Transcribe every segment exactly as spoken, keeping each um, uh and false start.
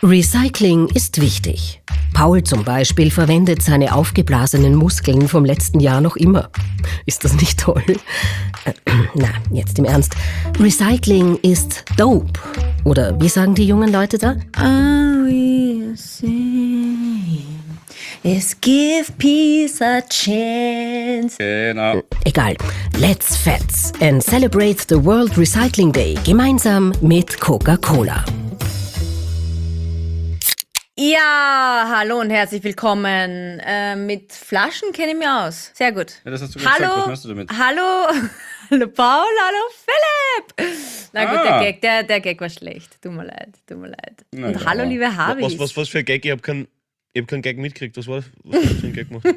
Recycling ist wichtig. Paul zum Beispiel verwendet seine aufgeblasenen Muskeln vom letzten Jahr noch immer. Ist das nicht toll? Äh, na, jetzt im Ernst. Recycling ist dope. Oder wie sagen die jungen Leute da? All we see is give peace a chance. Genau. Egal. Let's Fets and celebrate the World Recycling Day gemeinsam mit Coca-Cola. Ja, hallo und herzlich willkommen. Äh, mit Flaschen kenne ich mich aus. Sehr gut. Ja, das hast du gerade Hallo, gesagt. Was machst du damit? hallo, hallo Paul, hallo Philipp. Na gut, Ah. der Gag, der, der Gag war schlecht. Tut mir leid, tut mir leid. Na und ja. hallo, liebe Harvis. Was, was, was für ein Gag? Ich habe keinen hab kein Gag mitgekriegt. Was war das? Was hast du für ein Gag gemacht?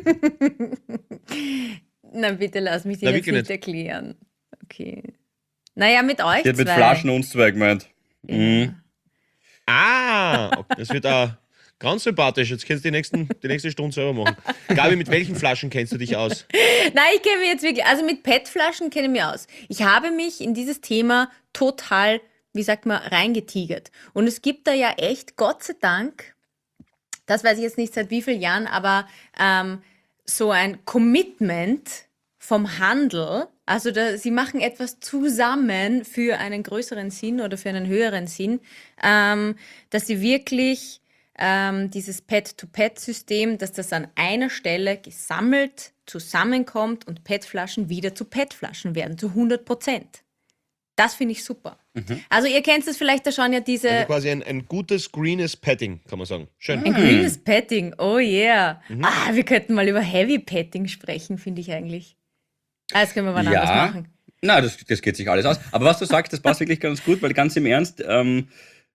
Na bitte lass mich dir Na, jetzt wirklich nicht erklären. Okay. Naja, mit euch Die hat mit zwei. Flaschen uns zwei gemeint. Mhm. Ah, okay. Das wird auch ganz sympathisch. Jetzt kannst du die, nächsten, die nächste Stunde selber machen. Gabi, mit welchen Flaschen kennst du dich aus? Nein, ich kenne mich jetzt wirklich, also mit P E T-Flaschen kenne ich mich aus. Ich habe mich in dieses Thema total, wie sagt man, reingetigert. Und es gibt da ja echt, Gott sei Dank, das weiß ich jetzt nicht seit wie vielen Jahren, aber ähm, so ein Commitment vom Handel, also da, sie machen etwas zusammen für einen größeren Sinn oder für einen höheren Sinn, ähm, dass sie wirklich ähm, dieses P E T-to-P E T-System, dass das an einer Stelle gesammelt zusammenkommt und P E T-Flaschen wieder zu P E T-Flaschen werden, zu hundert Prozent. Das finde ich super. Also ihr kennt es vielleicht, da schauen ja diese... Also quasi ein, ein gutes grünes Padding, kann man sagen. Schön. Ein grünes Padding, oh yeah. Ah, wir könnten mal über Heavy Padding sprechen, finde ich eigentlich. Ah, das können wir mal Ja. anders machen. Na, das, das geht sich alles aus. Aber was du sagst, das passt wirklich ganz gut, weil ganz im Ernst, ähm,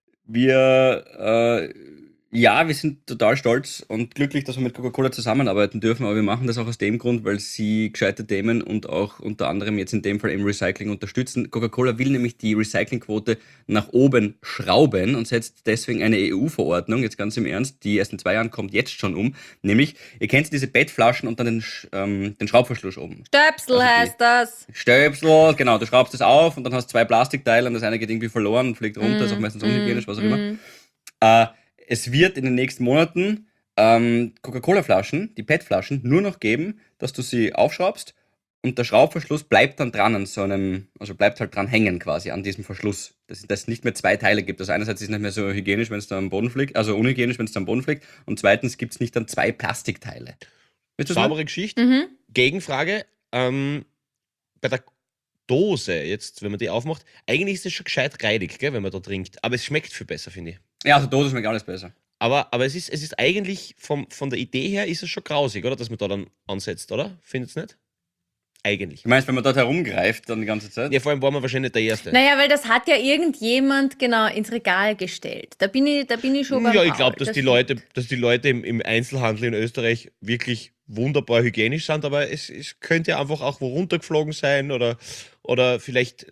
wir, äh, ja, wir sind total stolz und glücklich, dass wir mit Coca-Cola zusammenarbeiten dürfen, aber wir machen das auch aus dem Grund, weil sie gescheite Themen und auch unter anderem jetzt in dem Fall eben Recycling unterstützen. Coca-Cola will nämlich die Recyclingquote nach oben schrauben und setzt deswegen eine E U-Verordnung, jetzt ganz im Ernst, die erst in zwei Jahren kommt, jetzt schon um. Nämlich, ihr kennt diese P E T-Flaschen und dann den, Sch- ähm, den Schraubverschluss oben. Stöpsel Also die- heißt das. Stöpsel, genau, du schraubst das auf und dann hast du zwei Plastikteile und das eine geht irgendwie verloren und fliegt runter, ist auch meistens unhygienisch, was auch immer. Äh, es wird in den nächsten Monaten ähm, Coca-Cola-Flaschen, die P E T-Flaschen, nur noch geben, dass du sie aufschraubst und der Schraubverschluss bleibt dann dran an so einem, also bleibt halt dran hängen quasi an diesem Verschluss. Dass es nicht mehr zwei Teile gibt. Also einerseits ist es nicht mehr so hygienisch, wenn es da am Boden fliegt, also unhygienisch, wenn es da am Boden fliegt und zweitens gibt es nicht dann zwei Plastikteile. Weißt du, was Saubere Geschichte. Mhm. Gegenfrage. Ähm, bei der Dose, jetzt, wenn man die aufmacht, eigentlich ist es schon gescheit reidig, gell, wenn man da trinkt. Aber es schmeckt viel besser, finde ich. Ja, also Dose schmeckt alles besser. Aber, aber es, ist, es ist eigentlich, vom, von der Idee her, ist es schon grausig, oder? Dass man da dann ansetzt, oder? Findet ihr nicht? Eigentlich. Du meinst, wenn man dort herumgreift dann die ganze Zeit? Ja, vor allem war man wahrscheinlich der Erste. Naja, weil das hat ja irgendjemand genau ins Regal gestellt. Da bin ich, da bin ich schon beim Ja, ich Paul, glaube, dass, das die stimmt. Leute, dass die Leute im, im Einzelhandel in Österreich wirklich wunderbar hygienisch sind, aber es, es könnte ja einfach auch wo runtergeflogen sein oder, oder vielleicht,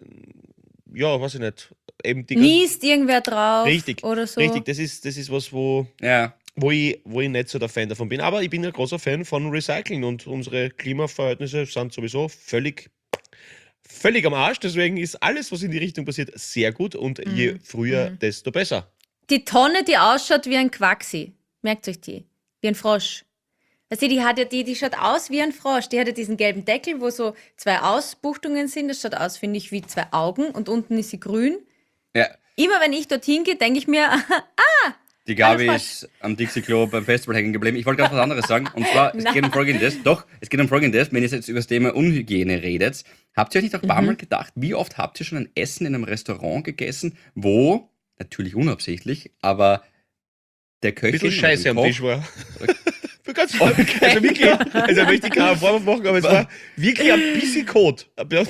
ja, weiß ich nicht, eben die Niest irgendwer drauf Richtig, oder so. richtig, das ist, das ist was, wo, Ja. wo, ich, wo ich nicht so der Fan davon bin. Aber ich bin ein großer Fan von Recycling und unsere Klimaverhältnisse sind sowieso völlig, völlig am Arsch. Deswegen ist alles, was in die Richtung passiert, sehr gut und je früher, desto besser. Die Tonne, die ausschaut wie ein Quaxi. Merkt euch die. Wie ein Frosch. Weißt du, die hat ja die, die schaut aus wie ein Frosch. Die hat ja diesen gelben Deckel, wo so zwei Ausbuchtungen sind. Das schaut aus, finde ich, wie zwei Augen und unten ist sie grün. Ja. Immer wenn ich dorthin gehe, denke ich mir, Die Gabi Hallo, ist am Dixie-Klo beim Festival hängen geblieben. Ich wollte gerade was anderes sagen. Und zwar, es geht um Folgendes. Doch, es geht um Folgendes. Wenn ihr jetzt über das Thema Unhygiene redet, habt ihr euch nicht auch ein paar Mal gedacht, wie oft habt ihr schon ein Essen in einem Restaurant gegessen, wo, natürlich unabsichtlich, aber der Köchin... Bisschen Scheiße am oder dem Tisch war. Koch- Für ganz also wirklich, also möchte ich keinen Vorwurf machen, aber es war wirklich ein bisschen Kot.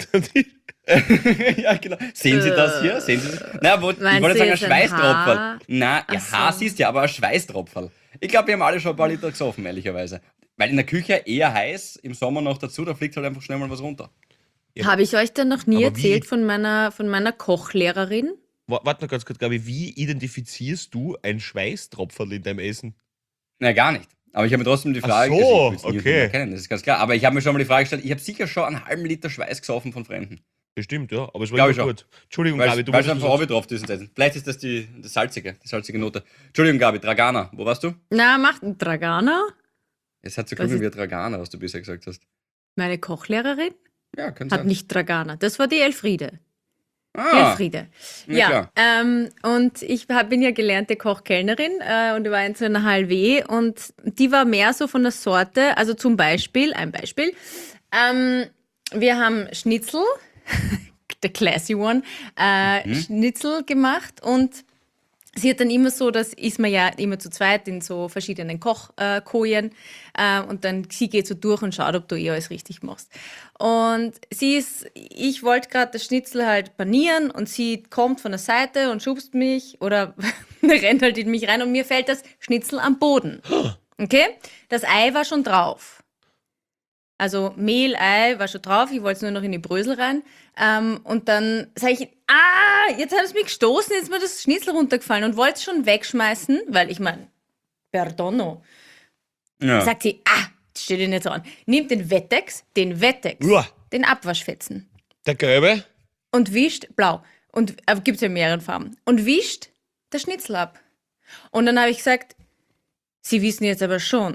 Ja, genau. Sehen Sie das hier? Sehen Sie das? Na, wo, ich Meinst wollte du sagen, ein jetzt ein Schweißtropferl. Haar? Na, Ach ja, so. Haar siehst du ja, aber ein Schweißtropferl. Ich glaube, wir haben alle schon ein paar Liter gesoffen, ehrlicherweise. Weil in der Küche eher heiß, im Sommer noch dazu, da fliegt halt einfach schnell mal was runter. habe ich euch dann noch nie Aber wie? erzählt von meiner, von meiner Kochlehrerin? Warte noch ganz kurz, Gabi, wie identifizierst du ein Schweißtropferl in deinem Essen? Na, gar nicht. Aber ich habe mir trotzdem die Ach Frage so, also ich will's nie okay. erkennen, das ist ganz klar. Aber ich habe mir schon mal die Frage gestellt, ich habe sicher schon einen halben Liter Schweiß gesoffen von Fremden. Bestimmt, ja. Aber es war Glaub immer ich schon. gut. Entschuldigung, Weil Gabi, du weil es wolltest einfach was- Hobby drauf ist. Vielleicht ist das die, die salzige, die salzige Note. Entschuldigung, Gabi, Dragana, wo warst du? Na, macht ein Dragana, Es hat so Was klungen ist- wie Dragana, was du bisher gesagt hast. meine Kochlehrerin, Ja, kann hat sein. nicht Dragana. Das war die Elfriede. Ah, Elfriede. na Ja, klar. ähm, und ich hab, bin ja gelernte Kochkellnerin äh, und ich war in so einer H L W und die war mehr so von der Sorte, also zum Beispiel, ein Beispiel, ähm, wir haben Schnitzel, der classy one, äh, Mhm. Schnitzel gemacht und sie hat dann immer so, das ist man ja immer zu zweit in so verschiedenen Kochkojen äh, und dann sie geht so durch und schaut, ob du eh alles richtig machst. Und sie ist, ich wollte gerade das Schnitzel halt panieren und sie kommt von der Seite und schubst mich oder rennt halt in mich rein und mir fällt das Schnitzel am Boden. Okay? Das Ei war schon drauf. Also Mehl, Ei war schon drauf, ich wollte es nur noch in die Brösel rein. Ähm, und dann sage ich, ah, jetzt hat es mich gestoßen, jetzt ist mir das Schnitzel runtergefallen und wollte es schon wegschmeißen, weil ich meine, perdono. Ja. Sagt sie, ah, das steht dir nicht so an. Nimmt den Wettex, den Wettex, Uah. den Abwaschfetzen Der Gelbe? und wischt, blau, und äh, gibt es ja in mehreren Farben, und wischt das Schnitzel ab. Und dann habe ich gesagt, Sie wissen jetzt aber schon,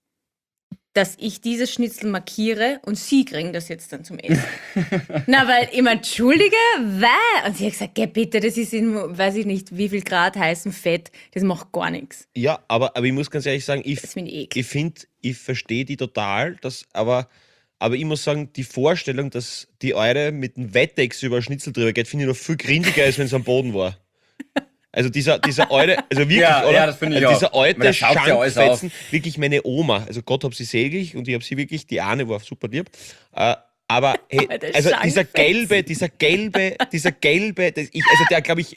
dass ich dieses Schnitzel markiere und Sie kriegen das jetzt dann zum Essen. Na, weil, ich meine, entschuldige, weil? Und sie hat gesagt, geh bitte, das ist in, weiß ich nicht, wie viel Grad heißem Fett, das macht gar nichts. Ja, aber, aber ich muss ganz ehrlich sagen, ich, Das finde ich eklig. ich finde, ich verstehe die total, dass, aber, aber ich muss sagen, die Vorstellung, dass die Eure mit dem Wettex über Schnitzel drüber geht, finde ich noch viel grindiger, als wenn es am Boden war. Also dieser, dieser alte, also wirklich, Ja, oder? ja, das finde ich also auch. dieser Weil alte da saugt ja alles auf. Schankfetzen, wirklich meine Oma, also Gott hab sie selig und ich habe sie wirklich, die eine war super lieb, äh, aber hey, Alter, also dieser Schankfetzen. gelbe, dieser gelbe, dieser gelbe, das ich, also der glaube ich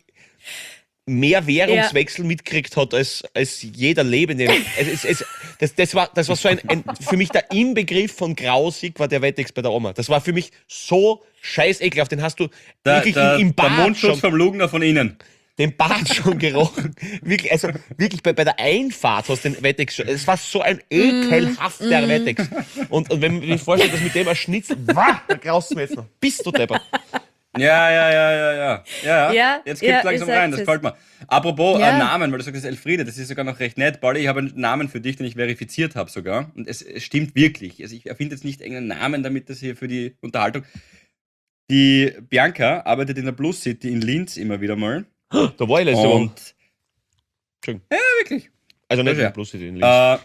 mehr Währungswechsel mitkriegt hat als, als jeder Lebende. Es, es, es, das, das, war, das war so ein, ein, für mich der Inbegriff von grausig war der Wettex bei der Oma. Das war für mich so scheiß ekelhaft. Den hast du Der, wirklich der, im, im der Bad Mundschutz schon, vom Lugner von innen. den Bad schon gerochen. Wirklich, also wirklich bei, bei der Einfahrt hast du den Wettex schon. Es war so ein ekelhafter Wettex. Und, und wenn man sich vorstellt, dass mit dem ein Schnitzel, wah, da graust du mir jetzt noch. Bist du deppert. Ja, ja, ja, ja, ja. Ja, Ja, jetzt kippt ja, langsam ihr sagt rein, das es. gefällt mir. Apropos Ja. äh, Namen, weil du sagst, das ist Elfriede, das ist sogar noch recht nett. Pauli, ich habe einen Namen für dich, den ich verifiziert habe sogar. Und es, es stimmt wirklich. Also ich erfinde jetzt nicht irgendeinen Namen, damit das hier für die Unterhaltung. Die Bianca arbeitet in der Plus City in Linz immer wieder mal. Da war ich letzte Woche. Und Entschuldigung. ja, wirklich. Also nicht Ja. in Plus City in Linz. Äh,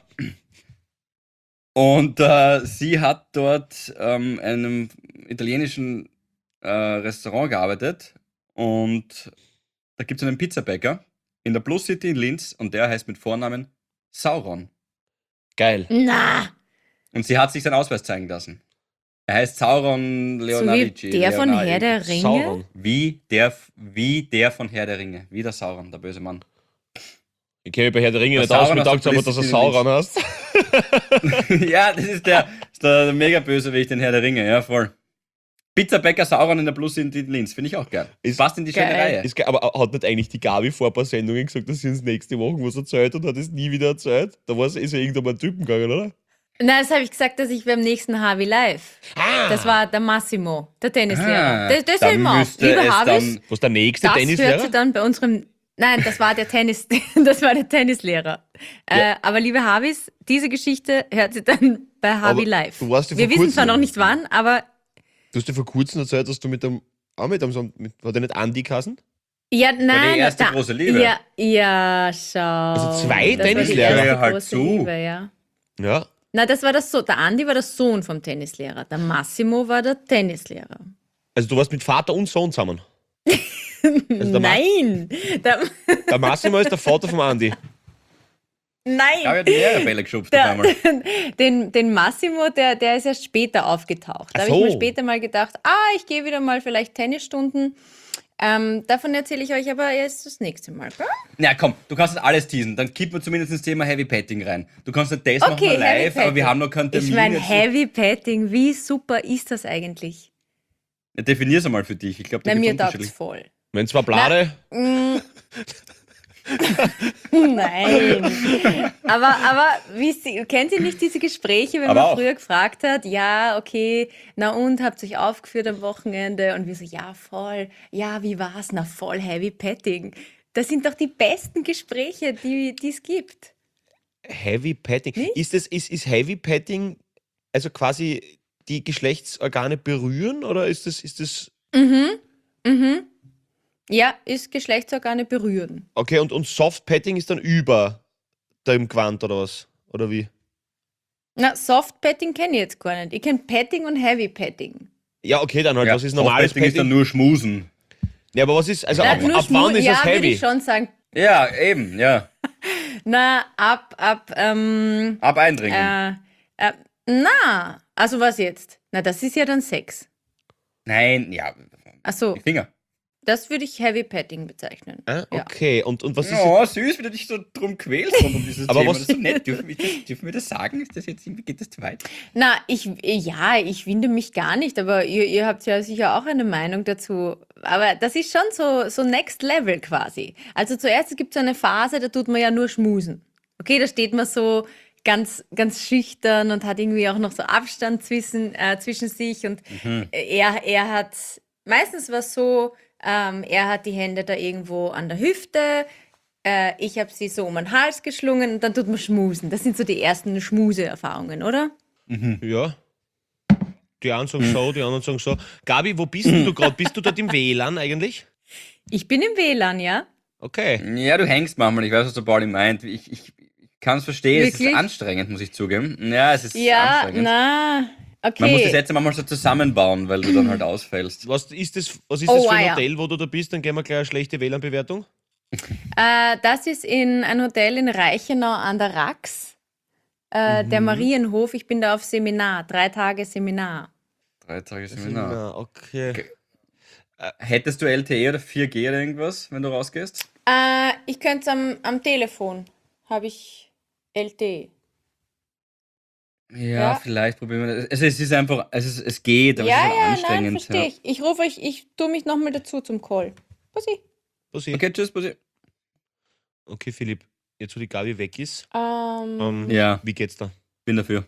und äh, sie hat dort ähm, einem italienischen äh, Restaurant gearbeitet und da gibt es einen Pizzabäcker in der Plus City in Linz und der heißt mit Vornamen Sauron. Geil. Na, Und sie hat sich seinen Ausweis zeigen lassen. Er heißt Sauron so wie Leonardi. der von Herr der Ringe. Sauron. Wie der, wie der von Herr der Ringe. Wie der Sauron, der böse Mann. Ich kenne mich bei Herr der Ringe Der nicht aus, Sauron mir aus taugt der aber, dass er Publicity Sauron heißt. Ja, das ist der, ist der, der Mega-Bösewicht, den Herr der Ringe, ja, voll. Pizzabäcker Sauron in der Plus in Linz, finde ich auch geil. Ist- Passt in die schöne Geil. Reihe. Ist geil, aber hat nicht eigentlich die Gabi vor ein paar Sendungen gesagt, dass sie uns nächste Woche was erzählt und hat es nie wieder erzählt? Da war es ist ja irgendwann mal ein Typen gegangen, oder? Nein, das habe ich gesagt, dass ich beim nächsten Harvey Live. Ah, Das war der Massimo, der Tennislehrer. Ah, das das da hören wir auf. müsste Lieber es Harvis, dann- was der nächste das hört Tennislehrer? sie dann bei unserem. Nein, das war der Tennis, das war der Tennislehrer. Ja. Äh, aber liebe Harvis, diese Geschichte hört sie dann bei Harvey Aber Live. du warst ja Wir vor wissen kurzem- zwar noch nicht wann, aber Du hast dir vor kurzem erzählt, dass du mit dem, auch mit dem, so- mit, war der nicht Andi Kassen? ja, nein. erste da, große Liebe. Ja, ja, schau. Also zwei Das war die Tennislehrer. erste Ja, halt große zu. Liebe, ja. Ja. Na, das war das so. Der Andi war der Sohn vom Tennislehrer. Der Massimo war der Tennislehrer. Also du warst mit Vater und Sohn zusammen. Also der, Ma Nein! Der, der Massimo ist der Vater vom Andi. Gabi nein! hat mehrere Bälle geschubst auf Der, einmal. den, den Massimo, der, der ist erst später aufgetaucht. Da Ach habe ich mir so. später mal gedacht, ah, ich gehe wieder mal vielleicht Tennisstunden. Ähm, davon erzähle ich euch aber erst das nächste Mal. Gell? Na komm, du kannst das alles teasen. Dann kippen wir zumindest ins Thema Heavy Petting rein. Du kannst nicht das Okay, machen wir Heavy live, aber wir Petting. haben noch keinen Termin. Ich meine, jetzt. Heavy Petting, wie super ist das eigentlich? Ja, definier's einmal für dich. Ich glaube, da Na, mir gibt's taugt unterschiedlich. voll. Wenn zwar Blade, Mm. Nein. Aber, aber wie sie, kennt ihr nicht diese Gespräche, wenn Aber man auch. früher gefragt hat, ja, okay, na und, habt ihr euch aufgeführt am Wochenende? Und wir so, ja, voll. Ja, wie war's? Na, voll Heavy Petting. Das sind doch die besten Gespräche, die die es gibt. Heavy Petting. Nicht? Ist, das, ist, ist Heavy Petting also quasi die Geschlechtsorgane berühren oder ist das, ist das Mhm, mhm. Ja, ist Geschlechtsorgane berühren. okay und, und Soft Petting ist dann über dem Gewand oder was? Oder wie? Na, Soft Petting kenne ich jetzt gar nicht. Ich kenne Petting und Heavy Petting. Ja, okay, dann halt, Ja, was ist normales Softbetting ist dann Petting? nur Schmusen. Ja, aber was ist, also Na, ab, nur ab wann Schmu- ist ja, das würde heavy? ich schon sagen. Ja, eben, ja. Na, ab, ab, ähm, Ab eindringen. äh, äh, na, also was jetzt? Na, das ist ja dann Sex. Nein, ja. Achso, Die Finger. das würde ich Heavy Petting bezeichnen. Ah, Ja. okay, und, und was ist Oh, süß, wie du dich so drum quälst rund um dieses Aber Thema. was- Das ist so nett. Dürfen wir, das, dürfen wir das sagen? Ist das jetzt, irgendwie- geht das zu weit? Na, ich, ja, ich winde mich gar nicht, aber ihr, ihr habt ja sicher auch eine Meinung dazu. Aber das ist schon so, so Next Level quasi. Also zuerst gibt es eine Phase, da tut man ja nur schmusen. Okay, da steht man so ganz, ganz schüchtern und hat irgendwie auch noch so Abstand zwischen, äh, zwischen sich und er, er hat, meistens war es so, ähm, er hat die Hände da irgendwo an der Hüfte, äh, ich habe sie so um den Hals geschlungen und dann tut man schmusen. Das sind so die ersten Schmuse-Erfahrungen, oder? Ja. Die einen sagen so, die anderen sagen so. Gabi, wo bist denn du gerade? Bist du dort im W L A N eigentlich? Ich bin im W L A N, ja? Okay. Ja, du hängst manchmal. Ich weiß, was der Pauli meint. Ich, ich, ich kann es verstehen. Es ist Wirklich? anstrengend, muss ich zugeben. Ja, es ist Ja, anstrengend. na, Man muss die okay. Sätze manchmal so zusammenbauen, weil du dann halt ausfällst. Was ist das, was ist Oh, das für ah, ein ja. Hotel, wo du da bist? Dann gehen wir gleich eine schlechte W L A N-Bewertung. Äh, das ist in ein Hotel in Reichenau an der Rax, äh, der Marienhof. Ich bin da auf Seminar, drei Tage Seminar. Drei Tage Seminar. Ja, okay. Okay. Hättest du L T E oder vier G oder irgendwas, wenn du rausgehst? Äh, ich könnte es am, am Telefon, habe ich L T E. Ja, Ja. vielleicht probieren wir das. Also es ist einfach, es, ist, es geht, aber Ja, es ist halt ja, nein, anstrengend. verstehe ich. Ich rufe euch, ich tue mich nochmal dazu zum Call. Bussi. Bussi. Ja. Okay, tschüss, Bussi. Okay, Philipp, jetzt wo die Gabi weg ist, Ähm, ähm, Ja, wie geht's da? bin dafür.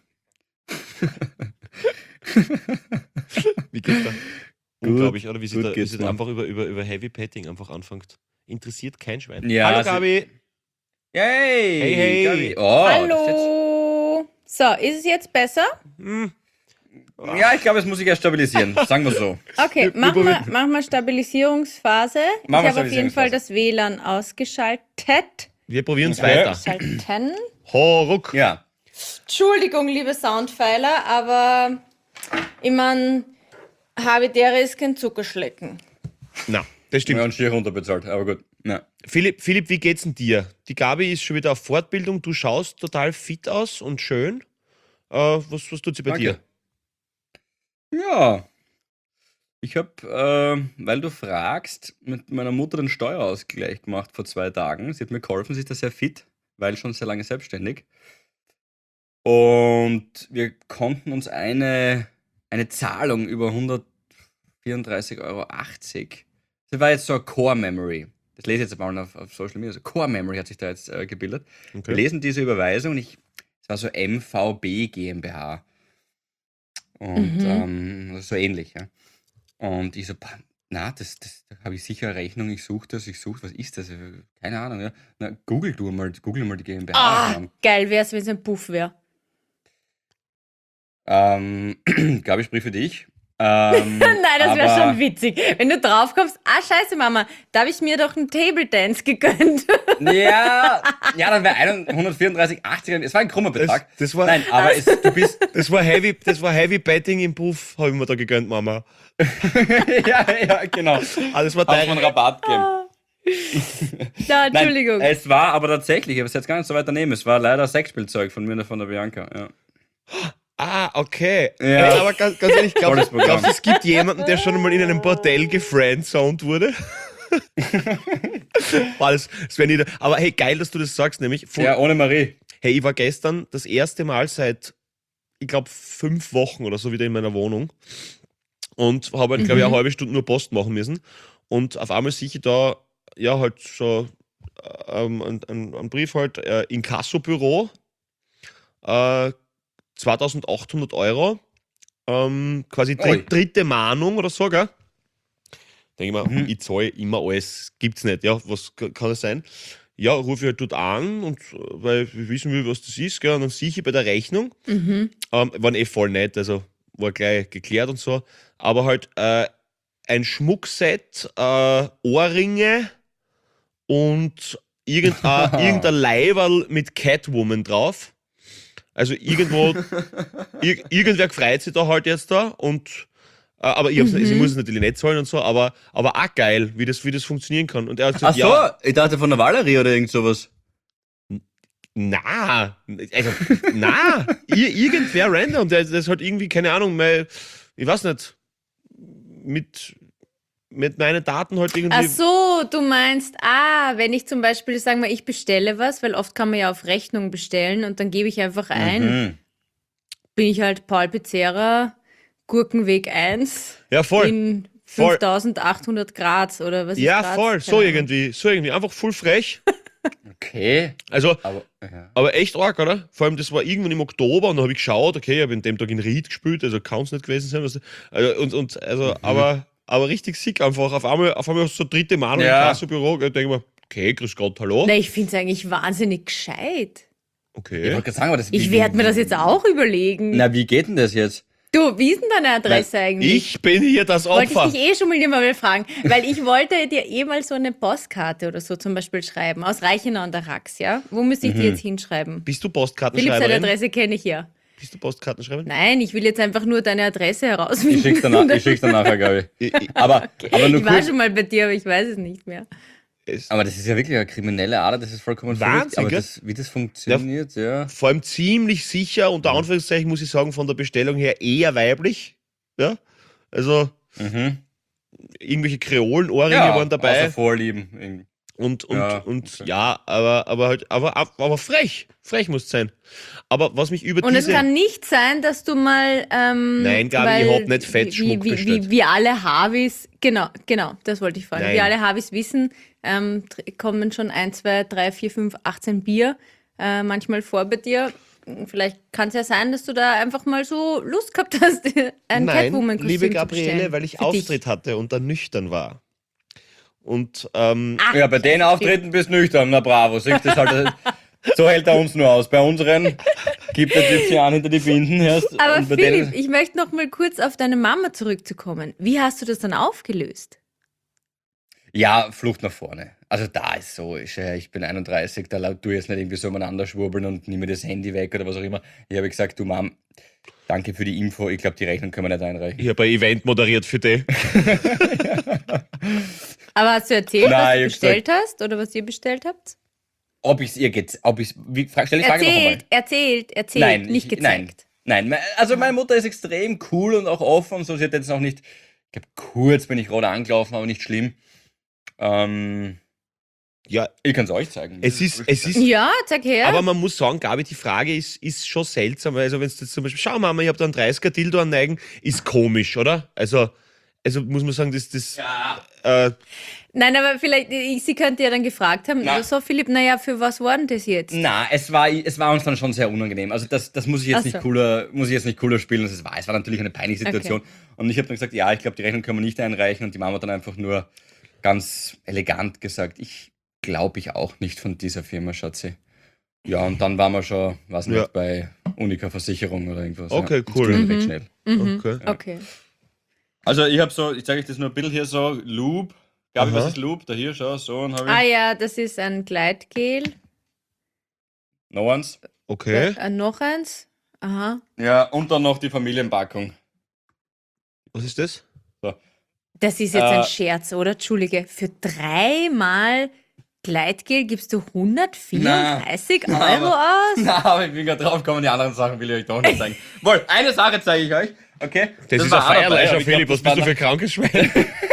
Wie geht's da? Gut, Unglaublich, oder? Wie sie gut da, wie geht's sie da mir. einfach über, über, über Heavy Petting einfach anfängt. Interessiert kein Schwein. Ja, Hallo sie- Gabi! Hey, Hey, hey. Gabi. Oh, das ist Hallo. So, ist es jetzt besser? Hm, Jetzt, ja, ich glaube, es muss sich erst stabilisieren. Sagen wir so. Okay, Wir- machen wir wir, machen wir Stabilisierungsphase. Machen ich wir habe auf jeden Fall Stabilisierungsphase. das W L A N ausgeschaltet. wir probieren es Okay. weiter. Schalten. Ho, ruck! Ja, Entschuldigung, liebe Soundpfeiler, aber ich mein, Habitäre ist kein Zuckerschlecken. Na, das stimmt. wir haben schier runterbezahlt, aber gut. Ja. Philipp, Philipp, wie geht's denn dir? Die Gabi ist schon wieder auf Fortbildung, du schaust total fit aus und schön. Äh, was, was tut sie bei Danke. dir? Ja. Ich habe, äh, weil du fragst, mit meiner Mutter den Steuerausgleich gemacht vor zwei Tagen. Sie hat mir geholfen, sie ist da sehr fit, weil schon sehr lange selbstständig. Und wir konnten uns eine, eine Zahlung über hundertvierunddreißig Euro achtzig. Das war jetzt so eine Core Memory. Das lese ich jetzt mal auf, auf Social Media. Also Core Memory hat sich da jetzt äh, gebildet. Wir Okay. lesen diese Überweisung und ich, es war so M V B GmbH. Und Mhm. ähm, so ähnlich, ja. Und ich so, "Pah, na, das, das da habe ich sicher eine Rechnung, ich suche das, ich suche, was ist das? Keine Ahnung, ja. Na, google du mal, google mal die GmbH. Ah, geil wäre es, wenn es ein Puff wäre. Ähm, Gabi, sprich für dich. Ähm, Nein, das wäre aber- schon witzig. Wenn du drauf kommst, ah, scheiße, Mama, da habe ich mir doch einen Table Dance gegönnt. Ja, ja, dann wäre hundertvierunddreißig achtzig, es war ein krummer Das, Betrag. das, war, Nein, aber es, du bist, das, war heavy, das war Heavy Betting im Puff, habe ich mir da gegönnt, Mama. ja, ja, genau. Ah, das war Hat dein. man Rabatt gegeben. Ja, Nein, Entschuldigung. es war aber tatsächlich, ich habe es jetzt gar nicht so weit daneben, es war leider Sexspielzeug von mir und von der Bianca. Ja. Ah, okay. Ja. Ey, aber ganz, ganz ehrlich, Tolles glaubst Programm. glaubst du, es gibt jemanden, der schon mal in einem Bordell gefriendzoned wurde? War das, das wäre nicht. Aber hey, geil, dass du das sagst, nämlich. Voll, ja, ohne Marie. Hey, ich war gestern das erste Mal seit, ich glaube, fünf Wochen oder so wieder in meiner Wohnung und habe halt, glaube ich, eine halbe Stunde nur Post machen müssen. Und auf einmal sehe ich da, ja, halt so ähm, einen, einen einen Brief halt, äh, Inkassobüro, äh, zweitausendachthundert Euro, ähm, quasi Ui. dritt, dritte Mahnung oder so, gell? Denke ich mir, Mhm. ich zahle immer alles, gibt's nicht, ja, was ka- kann das sein? Ja, rufe ich halt dort an, und, äh, weil wir wissen will, was das ist, gell? Und dann sehe ich bei der Rechnung, Mhm. ähm, waren eh voll nett, also war gleich geklärt und so, aber halt äh, ein Schmuckset, äh, Ohrringe und irgendein, irgendein Leiberl mit Catwoman drauf. Also irgendwo, ir irgendwer freut sich da halt jetzt da, und äh, aber ich, hab's, Mhm. ich muss es natürlich nicht zahlen und so, aber, aber auch geil, wie das, wie das funktionieren kann. Und er hat Ach gesagt, so, ja, ich dachte von der Valerie oder irgend sowas. na, also, na, ir irgendwer random, der das halt irgendwie, keine Ahnung, mein, ich weiß nicht, mit, mit meinen Daten halt irgendwie. Ach so, du meinst, ah, wenn ich zum Beispiel, sagen wir, ich bestelle was, weil oft kann man ja auf Rechnung bestellen und dann gebe ich einfach ein, Mhm. bin ich halt Paul Pizzera, Gurkenweg eins Ja, voll. in Voll. fünftausendachthundert Grad oder was ist Ja, Grad? voll, Keine so Ahnung. irgendwie, so irgendwie, einfach voll frech. Okay. Also, Aber, ja. aber echt arg, oder? Vor allem, das war irgendwann im Oktober, und dann habe ich geschaut, okay, ich habe an dem Tag in Ried gespielt, also kann es nicht gewesen sein. Was, also, und, und, also, Mhm. aber, aber richtig sick einfach. Auf einmal, auf einmal hast du so dritte Mahnung Ja. im Kassobüro, ich denke mir, okay, grüß Gott, hallo. Na, ich finde es eigentlich wahnsinnig gescheit. Ich Okay. wollte gerade sagen, aber das Ich wie- werde mir das jetzt auch überlegen. Na, wie geht denn das jetzt? Du, wie ist denn deine Adresse eigentlich? Ich bin hier das Wollte Opfer. ich dich eh schon mal mal fragen, weil ich wollte dir eh mal so eine Postkarte oder so zum Beispiel schreiben, aus Reichenau und der Rax, ja? Wo müsste ich die jetzt hinschreiben? Bist du Philipp, seine Postkartenschreiberin? Adresse kenne ich ja. Bist du Postkartenschreiberin? Nein, ich will jetzt einfach nur deine Adresse Ich herausfinden. schick's dann, nach- ich schick's dann nachher, glaube ich. Ich, ich, Aber, aber nur Ich war kurz. schon mal bei dir, aber ich weiß es nicht mehr. es, Aber das ist ja wirklich eine kriminelle Ader, das ist vollkommen Wahnsinn, verrückt. Aber gell? das, wie das funktioniert, ja. vor allem ziemlich sicher, unter Anführungszeichen muss ich sagen, von der Bestellung her eher weiblich. Ja? Also Mhm. irgendwelche Kreolen-Ohrringe Ja, waren dabei. außer Vorlieben. irgendwie. Und, und, Ja, und okay. ja, aber, aber halt, aber, aber frech. Frech muss es sein. Aber was mich über Und es diese. kann nicht sein, dass du mal. Ähm, Nein, Gabi, weil ich hab nicht wie, Fettschmuck wie, wie, bestellt. wie, wie alle Harvis, genau, genau, das wollte ich fragen. Nein. Wie alle Harvis wissen, ähm, tr- kommen schon ein, zwei, drei, vier, fünf, achtzehn Bier äh, manchmal vor bei dir. Vielleicht kann es ja sein, dass du da einfach mal so Lust gehabt hast, ein Nein, Catwoman-Kostüm liebe zu Gabriele, bestellen. weil ich Für dich. Auftritt hatte und dann nüchtern war. Und ähm, Ach, Ja, bei den scheiße, Auftritten bist du nüchtern, na bravo. Siehst das halt, so hält er uns nur aus. Bei unseren gibt er die Zähne hinter die Binden erst. Aber und bei Philipp, denen, ich möchte noch mal kurz auf deine Mama zurückzukommen. Wie hast du das dann aufgelöst? ja, Flucht nach vorne. Also da ist so, ich, äh, ich bin einunddreißig, da lau- tu jetzt nicht irgendwie so umeinander schwurbeln und nimm mir das Handy weg oder was auch immer. Ich habe gesagt, du Mom, danke für die Info, ich glaube, die Rechnung können wir nicht einreichen. ich habe ein Event moderiert für die. Aber hast du erzählt, Nein, was du ich hab bestellt hast oder was ihr bestellt habt? Ob ich es ihr geht, ob ich es, stell die Frage noch einmal. Erzählt, erzählt, erzählt, Nein, nicht ich- nein. gezeigt. Nein, me- also meine Mutter ist extrem cool und auch offen und so. Sie hat jetzt noch nicht, ich glaube, kurz bin ich gerade angelaufen, aber nicht schlimm. Ähm, Ja, ich kann es euch zeigen. es ist, es ist Ja, zeig her. aber man muss sagen, Gabi, die Frage ist, ist schon seltsam. Also, wenn du jetzt zum Beispiel, schau Mama, ich habe da einen dreißiger Dildo anneigen, ist komisch, oder? Also, also muss man sagen, das, das Ja, äh, Nein, aber vielleicht, ich- sie könnte ja dann gefragt haben, Na. oder so, Philipp, naja, für was war denn das jetzt? na, es war, es war uns dann schon sehr unangenehm. Also das, das muss ich jetzt Ach nicht so. cooler, muss ich jetzt nicht cooler spielen, als es war. Es war natürlich eine peinliche Situation. Und ich habe dann gesagt, ja, ich glaube, die Rechnung können wir nicht einreichen. Und die Mama hat dann einfach nur ganz elegant gesagt, ich glaube ich auch nicht von dieser Firma, Schatzi. Ja, und dann waren wir schon, weiß nicht, Ja. bei Unica Versicherung oder irgendwas. Okay, ja. Das cool. ging Mhm. recht schnell. Mhm. okay. Okay. Also ich habe so, ich zeige euch das nur ein bisschen hier so, Loop. Gabi, Aha. was ist Loop? Da hier, schau, so und habe ich. Ah ja, das ist ein Gleitgel. No ones. Okay. Äh, noch eins. Aha. Ja, und dann noch die Familienpackung. Was ist das? Das ist jetzt Äh, ein Scherz, oder? Entschuldige. Für dreimal Gleitgel gibst du hundertvierunddreißig Na, Euro aus? Na, aber ich bin gerade drauf gekommen, die anderen Sachen will ich euch doch nicht zeigen. Wohl, eine Sache zeige ich euch, okay? Das, ist war ein auch dabei, Feierleischer, aber ich glaub, Philipp. Was das bist du war für ein krankes Schwein?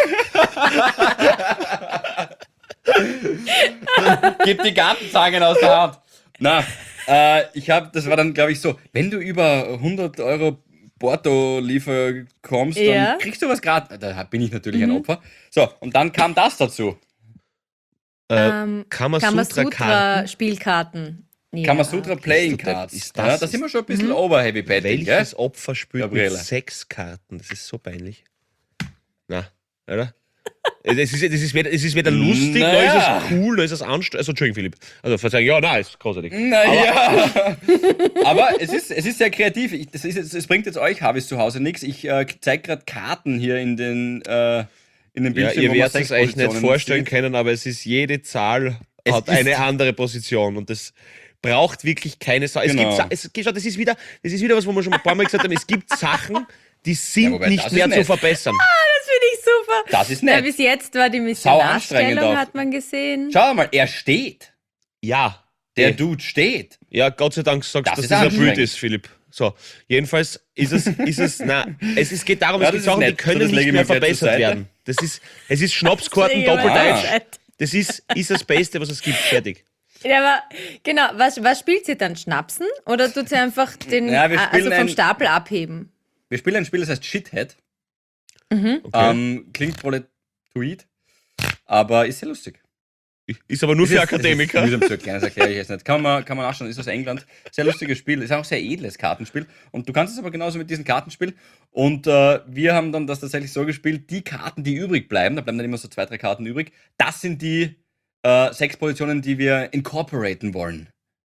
noch- Gib die Gartenzangen aus der Hand. Na, äh, ich habe, das war dann, glaube ich, so, wenn du über hundert Euro Porto-Liefer kommst, dann Ja. kriegst du was gratis. Da bin ich natürlich Mhm. ein Opfer. So, und dann kam das dazu. Äh, Ähm, Kamasutra-Karten. Kamasutra-Spielkarten. Ja. Kamasutra Playing Ist das- Cards. ist das- ja, da sind wir schon ein bisschen over-heavy petting, gell? Welches Opfer spielt Gabriele. mit sechs Karten? Das ist so peinlich. Na, oder? Es ist, es ist weder, es ist weder lustig, noch Naja. ist es cool, noch ist es anstrengend. Also, Entschuldigung, Philipp. Also, verzeihen, ja, nein, ist großartig. Naja. Aber es ist, es ist sehr kreativ. Ich, das ist jetzt, es bringt jetzt euch, Harvis, zu Hause nichts. Ich äh, zeige gerade Karten hier in den, äh, in den Ja, Bildschirmen. ihr wo man werdet es sechs euch nicht Positionen vorstellen sieht. können, aber es ist jede Zahl Es hat ist- eine andere Position und das braucht wirklich keine Sau. Es Genau. gibt, Sa- es, schau, das ist wieder, das ist wieder was, wo wir schon ein paar Mal gesagt haben. Es gibt Sachen, die sind Ja, wobei, nicht das mehr ist zu nett. verbessern. Das finde ich super. Das ist Ja, nett. bis jetzt war die Sau anstrengend Missionarstellung, auch. hat man gesehen. Schau mal, er steht. Ja, Der eh. Dude steht. Ja, Gott sei Dank sagst du, Das dass ist das ein anstrengend. Bild ist, Philipp. So, jedenfalls ist es, ist es, na, es, es geht darum, Ja, es das gibt ist Sachen, die nett. So, können das lege nicht ich mehr mir gleich zur verbessert Seite. werden. Das ist, es ist Schnapskarten Ja, doppelt aber- eins. Ah. Das ist, ist das Beste, was es gibt. Fertig. Ja, aber genau, was, was spielt sie dann? Schnapsen? Oder tut sie einfach den Ja, wir äh, spielen also vom ein- Stapel abheben? Wir spielen ein Spiel, das heißt Shithead. Mhm. Okay. Ähm, klingt proletoid, aber ist sehr lustig. Ist aber nur Ist für jetzt- Akademiker. Es ist mühsam zu erklären, das erkläre ich jetzt nicht. Kann man, kann man nachschauen, ist aus England. Sehr lustiges Spiel, ist auch ein sehr edles Kartenspiel. Und du kannst es aber genauso mit diesem Kartenspiel. Und äh, wir haben dann das tatsächlich so gespielt, die Karten, die übrig bleiben, da bleiben dann immer so zwei, drei Karten übrig, das sind die äh, sechs Positionen, die wir incorporaten wollen.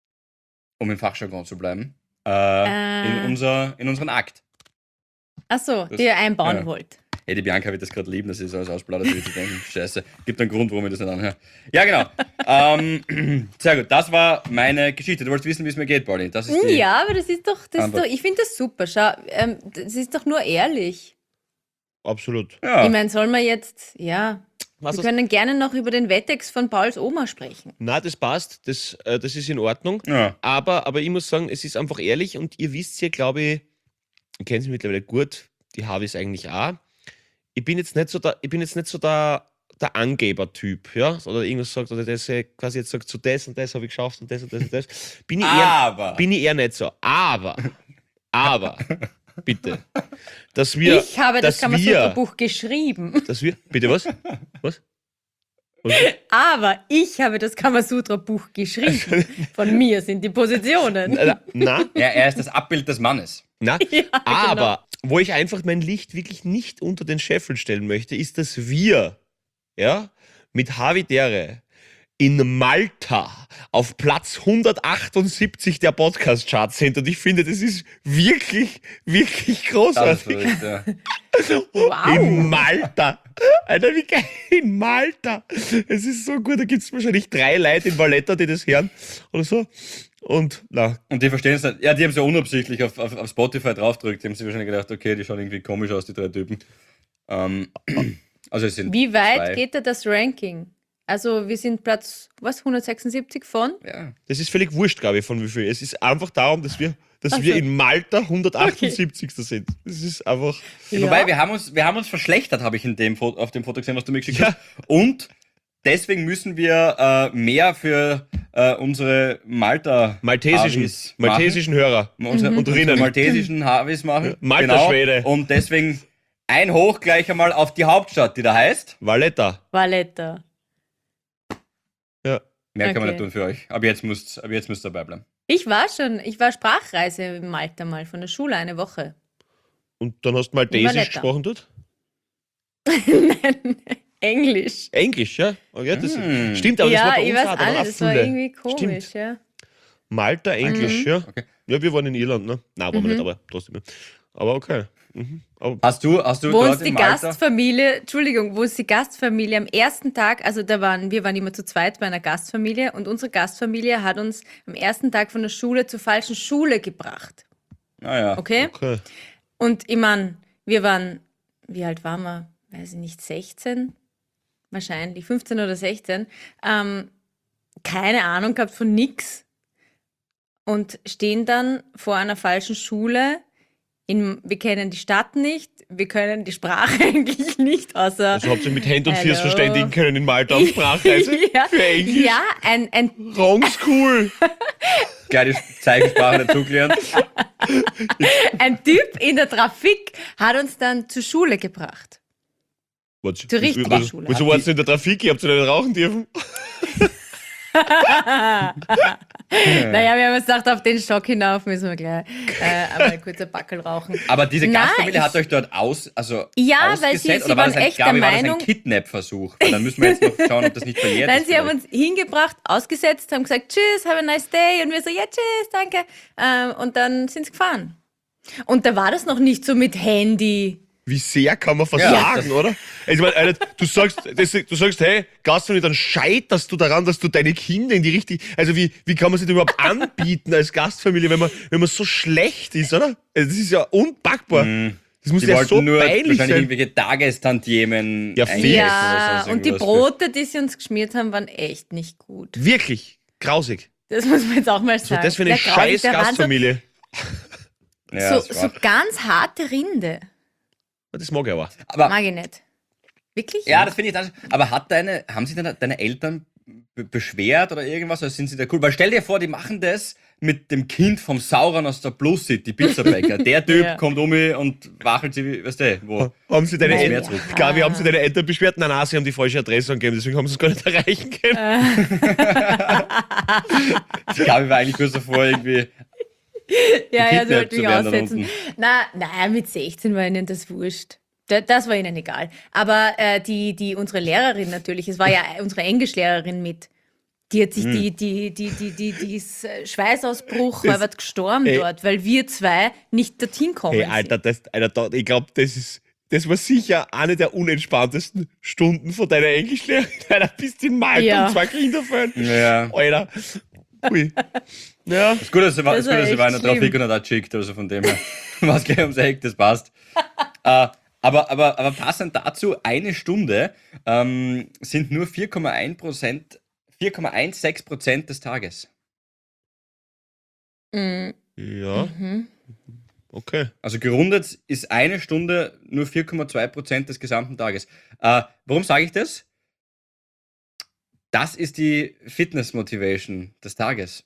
Um im Fachjargon zu bleiben. Äh, Äh. in, unser, in unseren Akt. Achso, Das- die ihr einbauen ja. wollt. Hey, die Bianca wird das gerade lieben, dass sie so alles ausplaudert, wie sie denken. Scheiße. Gibt einen Grund, warum ich das nicht anhöre. Ja, genau. ähm, sehr gut. Das war meine Geschichte. Du wolltest wissen, wie es mir geht, Pauli. Das ist die. Ja, aber das ist doch, das ist Antwort. doch ich finde das super. Schau, ähm, das ist doch nur ehrlich. Absolut. Ja. Ich meine, soll man jetzt, ja, Was wir das- können gerne noch über den Wettex von Pauls Oma sprechen. Na, das passt. Das, äh, das ist in Ordnung. ja. Aber, aber ich muss sagen, es ist einfach ehrlich und ihr wisst ja, glaube ich, ihr kennt sie mittlerweile gut, die Harvis eigentlich auch. Ich bin jetzt nicht so der, ich bin jetzt nicht so der, der Angeber-Typ, ja? Oder irgendwas sagt, oder das äh, quasi jetzt sagt, so das und das habe ich geschafft und das und das und das. Bin ich eher, Aber. bin ich eher nicht so. Aber, aber, bitte, dass wir, ich habe das dass wir, Kamasutra-Buch geschrieben, dass wir, bitte was? Was? was? aber ich habe das Kamasutra-Buch geschrieben. Von mir sind die Positionen. Na, na, Ja, er ist das Abbild des Mannes. Na, Ja, aber wo ich einfach mein Licht wirklich nicht unter den Scheffel stellen möchte, ist, dass wir ja, mit Havidere in Malta auf Platz hundertachtundsiebzig der Podcast-Charts sind. Und ich finde, das ist wirklich, wirklich Das ist großartig. verrückt, ja. Wow. In Malta. Alter, wie geil. In Malta. Es ist so gut. Da gibt es wahrscheinlich drei Leute in Valletta, die das hören. Oder so. Und, na, Und die verstehen es nicht. Ja, die haben so unabsichtlich auf, auf, auf Spotify draufgedrückt. Die haben sich wahrscheinlich gedacht, okay, die schauen irgendwie komisch aus, die drei Typen. Ähm, also es sind Wie weit zwei. geht da das Ranking? Also wir sind Platz, was, hundertsechsundsiebzig von? Ja. das ist völlig wurscht, glaube ich, von wie viel. Es ist einfach darum, dass wir, dass Ach wir so. in Malta hundertachtundsiebzig. sind. Das ist einfach. Ja. Wobei, wir haben, uns, wir haben uns verschlechtert, habe ich in dem Foto, auf dem Foto gesehen, was du mir geschickt Ja. hast. Und deswegen müssen wir äh, mehr für äh, unsere Malta Maltesischen, Harvis maltesischen Hörer. machen. Unsere, Und unsere Rinnen. maltesischen Harvis machen. Malta-Schwede. Und deswegen ein Hoch gleich einmal auf die Hauptstadt, die da heißt. Valletta. Valletta. Ja. Mehr kann man Okay. nicht tun für euch. Aber jetzt müsst, aber jetzt müsst ihr dabei bleiben. Ich war schon, ich war Sprachreise in Malta mal von der Schule eine Woche. Und dann hast du Maltesisch Valletta. gesprochen dort? Nein, Englisch. Englisch, ja? Oh, ja das, Hm. Stimmt, aber das ja, war bei ich uns weiß auch, da waren alle, auch das war viele. irgendwie komisch, Stimmt. ja. Malta, Englisch, Mhm. ja. Okay. Ja, wir waren in Irland, ne? Nein, waren wir Mhm. nicht, aber trotzdem. Aber okay. Mhm. Aber Hast du, hast du Wo dort uns die in Malta? Gastfamilie, Entschuldigung, wo uns die Gastfamilie am ersten Tag, also da waren, wir waren immer zu zweit bei einer Gastfamilie und unsere Gastfamilie hat uns am ersten Tag von der Schule zur falschen Schule gebracht. Naja. Okay? okay. Und ich meine, wir waren, wie alt waren wir? Weiß ich nicht, sechzehn? Wahrscheinlich, fünfzehn oder sechzehn. Ähm, keine Ahnung gehabt von nix. Und stehen dann vor einer falschen Schule. In, wir kennen die Stadt nicht, wir können die Sprache eigentlich nicht, außer. Also habt ihr mit Hand und Fuß Hallo. verständigen können in Malta auf Sprachreise? ja, Für Englisch? ja, ein, ein Wrong School. Gleich die Zeichensprache dazugelernt. Ein Typ in der Trafik hat uns dann zur Schule gebracht. Was, Zur richtigen wieso- Schule. Wieso warst du in der Trafik? Ihr habt ihr nicht rauchen dürfen? Naja, wir haben uns gedacht, auf den Stock hinauf müssen wir gleich äh, einmal kurz ein Backel rauchen. Aber diese Nein, Gastfamilie ich- hat euch dort aus, also Ja, weil ausgesetzt, sie- sie oder war waren das ein, echt der Gabi, war das Meinung- ein Kidnap-Versuch? Weil dann müssen wir jetzt noch schauen, ob das nicht verjährt Nein, ist. sie haben vielleicht. uns hingebracht, ausgesetzt, haben gesagt, tschüss, have a nice day. Und wir so, ja, tschüss, danke. Ähm, und dann sind sie gefahren. Und da war das noch nicht so mit Handy. Wie sehr kann man versagen, Ja. oder? Also, ich meine, Alter, du sagst, das, du sagst, hey, Gastfamilie, dann scheiterst du daran, dass du deine Kinder in die richtige, also wie, wie kann man sich das überhaupt anbieten als Gastfamilie, wenn man, wenn man so schlecht ist, oder? Also das ist ja unpackbar. Das muss Die ja wollten so nur peinlich wahrscheinlich sein. irgendwelche Tagestantiemen Ja, einsetzen viel. oder Ja, sonst und die irgendwas. Brote, die sie uns geschmiert haben, waren echt nicht gut. Wirklich grausig. Das muss man jetzt auch mal So, sagen. das für eine Der Grausig, scheiß der war Gastfamilie. Ja, So, das so, war- so ganz harte Rinde. Das mag ich aber. aber Mag ich nicht. Wirklich? ja, das finde ich dann. Aber hat deine, haben sich deine, deine Eltern be- beschwert oder irgendwas? Oder sind sie da cool? Weil stell dir vor, die machen das mit dem Kind vom Sauron aus der Plus City, Pizzabäcker. Der Typ Ja. kommt um mich und wachelt sie, weißt du, wo? Haben sie deine Nein, mehr Eltern, zurück. Gabi, haben sie deine Eltern beschwert? Nein, nein, sie haben die falsche Adresse angegeben, deswegen haben sie es gar nicht erreichen können. Ich glaube, ich war eigentlich kurz davor, irgendwie. Ja, ja, gekidnappt sollte zu mich werden da aussetzen. unten. Na, nein, mit sechzehn war ihnen das wurscht. Da- Das war ihnen egal. Aber äh, die, die, unsere Lehrerin natürlich, es war ja unsere Englischlehrerin mit, die hat sich Hm. die, die, die, die, die, die ist äh, Schweißausbruch, weil Das- wird gestorben ey. dort, weil wir zwei nicht dorthin kommen. Hey, Alter, das, Alter da, ich glaube, das ist, das war sicher eine der unentspanntesten Stunden von deiner Englischlehrerin. Alter, bist in Malta Ja. und zwei Kinder föhnen. Ja. Alter. Ui. Ja. Das Gute, dass sie war, Das das Gute, war dass sie war echt einer drauf schlimm. und hat geschickt, also von dem her. Was gleich ums Eck, das passt. äh, aber, aber, aber passend dazu, eine Stunde ähm, sind nur vier Komma eins Prozent, vier Komma sechzehn Prozent des Tages. Mm, Ja, mhm. okay. Also gerundet ist eine Stunde nur vier Komma zwei Prozent des gesamten Tages. Äh, warum sage ich das? Das ist die Fitness-Motivation des Tages.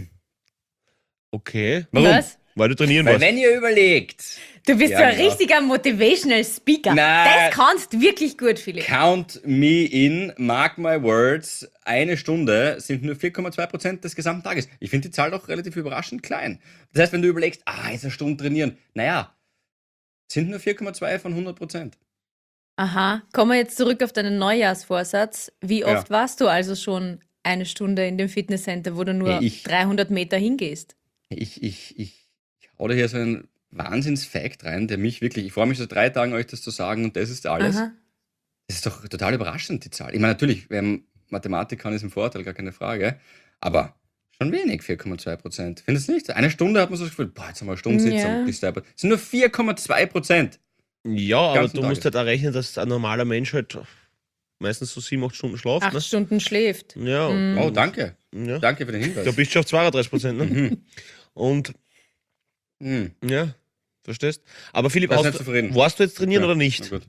Okay. Warum? Was? Weil du trainieren Weil warst. wenn ihr überlegt, Du bist Ja, so ein genau. richtiger Motivational Speaker. Nein. Das kannst du wirklich gut, Philipp. count me in, mark my words, eine Stunde sind nur vier Komma zwei Prozent des gesamten Tages. Ich finde die Zahl doch relativ überraschend klein. Das heißt, wenn du überlegst, ah, jetzt eine Stunde trainieren, naja, sind nur vier Komma zwei von hundert Prozent. Aha, kommen wir jetzt zurück auf deinen Neujahrsvorsatz. Wie Ja. oft warst du also schon eine Stunde in dem Fitnesscenter, wo du nur Hey, ich- dreihundert Meter hingehst? Ich, ich, ich, ich hau da hier so einen Wahnsinns-Fact rein, der mich wirklich, ich freue mich seit drei Tagen, euch das zu sagen und das ist alles. Aha. Das ist doch total überraschend, die Zahl. Ich meine, natürlich, wer Mathematik kann, ist im Vorteil, gar keine Frage. Aber schon wenig, vier Komma zwei Prozent. Findest du nicht? Eine Stunde hat man so das Gefühl, boah, jetzt haben wir eine Stunde sitzen. Ja. und bist du aber- Das sind nur vier Komma zwei Prozent. Ja, aber ganzen du musst Tages. halt auch rechnen, dass ein normaler Mensch halt meistens so sieben, acht Stunden schlaft. Acht Ne? Stunden schläft. Ja. Mhm. Oh, danke. ja. Danke für den Hinweis. Da bist du schon auf zweiunddreißig Prozent, ne? Mhm. Und, Hm. ja, verstehst? Aber Philipp, Warst hast nicht du, zufrieden? warst du jetzt trainieren Ja, oder na nicht? gut.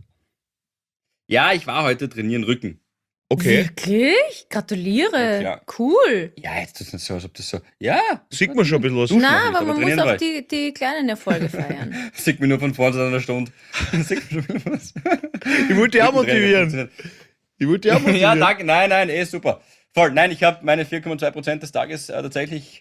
Ja, ich war heute trainieren Rücken. Okay. Wirklich? Gratuliere. Ja, klar. Cool. Ja, jetzt tut es nicht so, als ob das so. Ja, Sieht man schon ein bisschen was. Du- Na, nicht, aber aber man muss trainieren war auch ich. die, die kleinen Erfolge feiern. sieht mich nur von vorne seit einer Stunde. Sieht mich schon was. Ich wollte dich auch motivieren. Ich wollte dich auch motivieren. Ja, danke. Nein, nein, eh super. Voll. Nein, ich habe meine vier Komma zwei Prozent des Tages äh, tatsächlich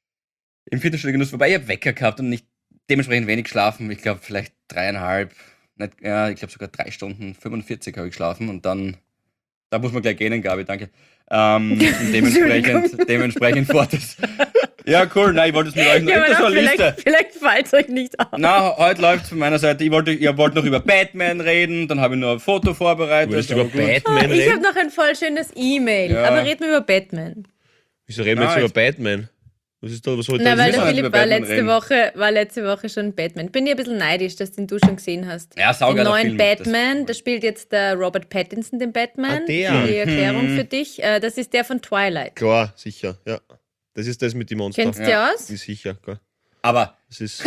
im Fitnessstudio genutzt. Wobei ich habe Wecker gehabt und nicht dementsprechend wenig geschlafen. Ich glaube, vielleicht dreieinhalb, nicht, ja, ich glaube sogar drei Stunden, fünfundvierzig habe ich geschlafen und dann, da muss man gleich gehen, Gabi, danke. Ähm, und dementsprechend, dementsprechend fort ist. Ja, cool. Nein, ich wollte es mit euch noch. Ja, Ja, das aber war eine vielleicht Liste. vielleicht fällt es euch nicht auf. Na, heute läuft es von meiner Seite. Ich wollte, ihr wollt noch über Batman reden, dann habe ich noch ein Foto vorbereitet. Du willst aber über gut. Batman Ich habe reden? noch ein voll schönes E-Mail, Ja. aber reden wir über Batman. Wieso reden wir Nein, jetzt über Batman? Was ist da, was soll Na, das weil müssen der wir nicht Philipp über war Batman letzte, reden. Woche, war letzte Woche schon Batman. Bin ja ein bisschen neidisch, dass den du schon gesehen hast. Ja, Den saugeiler neuen Film. Batman, Das- da spielt jetzt der Robert Pattinson den Batman. Ah, der. Die Erklärung Mhm. für dich, äh, das ist der von Twilight. Klar, sicher, ja. Das ist das mit den Monstern. Kennst du Ja. dir aus? Ist sicher, klar. Aber Das ist,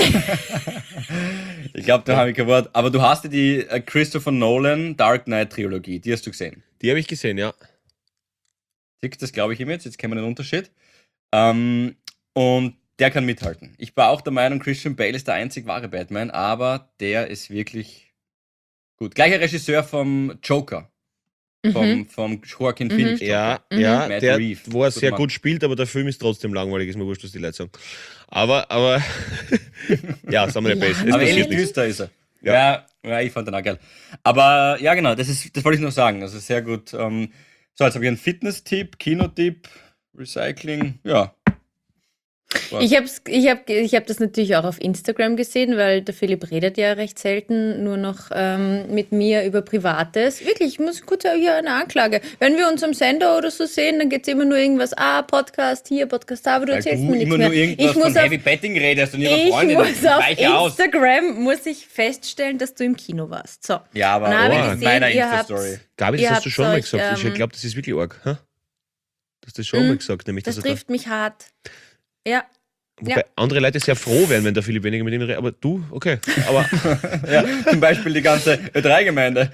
ich glaube, da habe ich kein Wort. Aber du hast ja die äh, Christopher Nolan Dark Knight Trilogie, die hast du gesehen. die habe ich gesehen, ja. Siehst du, das glaube ich ihm jetzt, jetzt kennen wir den Unterschied. Ähm, und der kann mithalten. Ich war auch der Meinung, Christian Bale ist der einzig wahre Batman, aber der ist wirklich gut. Gleicher Regisseur vom Joker. Vom, vom Joaquin Phoenix. Ja, Mhm. ja, Matt der, Reeves. wo er Guter sehr Mann. gut spielt, aber der Film ist trotzdem langweilig, ist mir wurscht, was die Leute sagen. Aber, aber, ja, sagen wir nicht besser. Es Aber ähnlich passiert nichts. düster ist er. Ja. Ja. Ja, ich fand den auch geil. Aber ja, genau, das ist, das wollte ich noch sagen. Also sehr gut. Ähm, so, jetzt habe ich einen Fitness-Tipp, Kinotipp, Recycling. Ja. Was? Ich habe ich hab, ich hab das natürlich auch auf Instagram gesehen, weil der Philipp redet ja recht selten nur noch ähm, mit mir über Privates. Wirklich, ich muss kurz hier eine Anklage. Wenn wir uns am Sender oder so sehen, dann geht es immer nur irgendwas, ah, Podcast hier, Podcast da, aber du Weil erzählst du mir nichts immer mehr. nur irgendwas ich muss von auf, Heavy Betting redest und ihrer ich Freundin. muss auf Weiche aus. Instagram muss ich feststellen, dass du im Kino warst. So. Ja, aber Und dann habe ich oh, gesehen, meiner ihr habt- Insta-Story. Gabi, das Ihr hast du habt's schon mal euch, gesagt. ich ähm, glaube, das ist wirklich arg. Hä? Du hast das schon Mhm. mal gesagt, nämlich, Das dass er da, trifft mich hart. Ja. wobei ja. andere Leute sehr froh wären, wenn der Philipp weniger mit ihnen redet. Aber du, okay. Aber Ja, zum Beispiel die ganze Ö drei Gemeinde.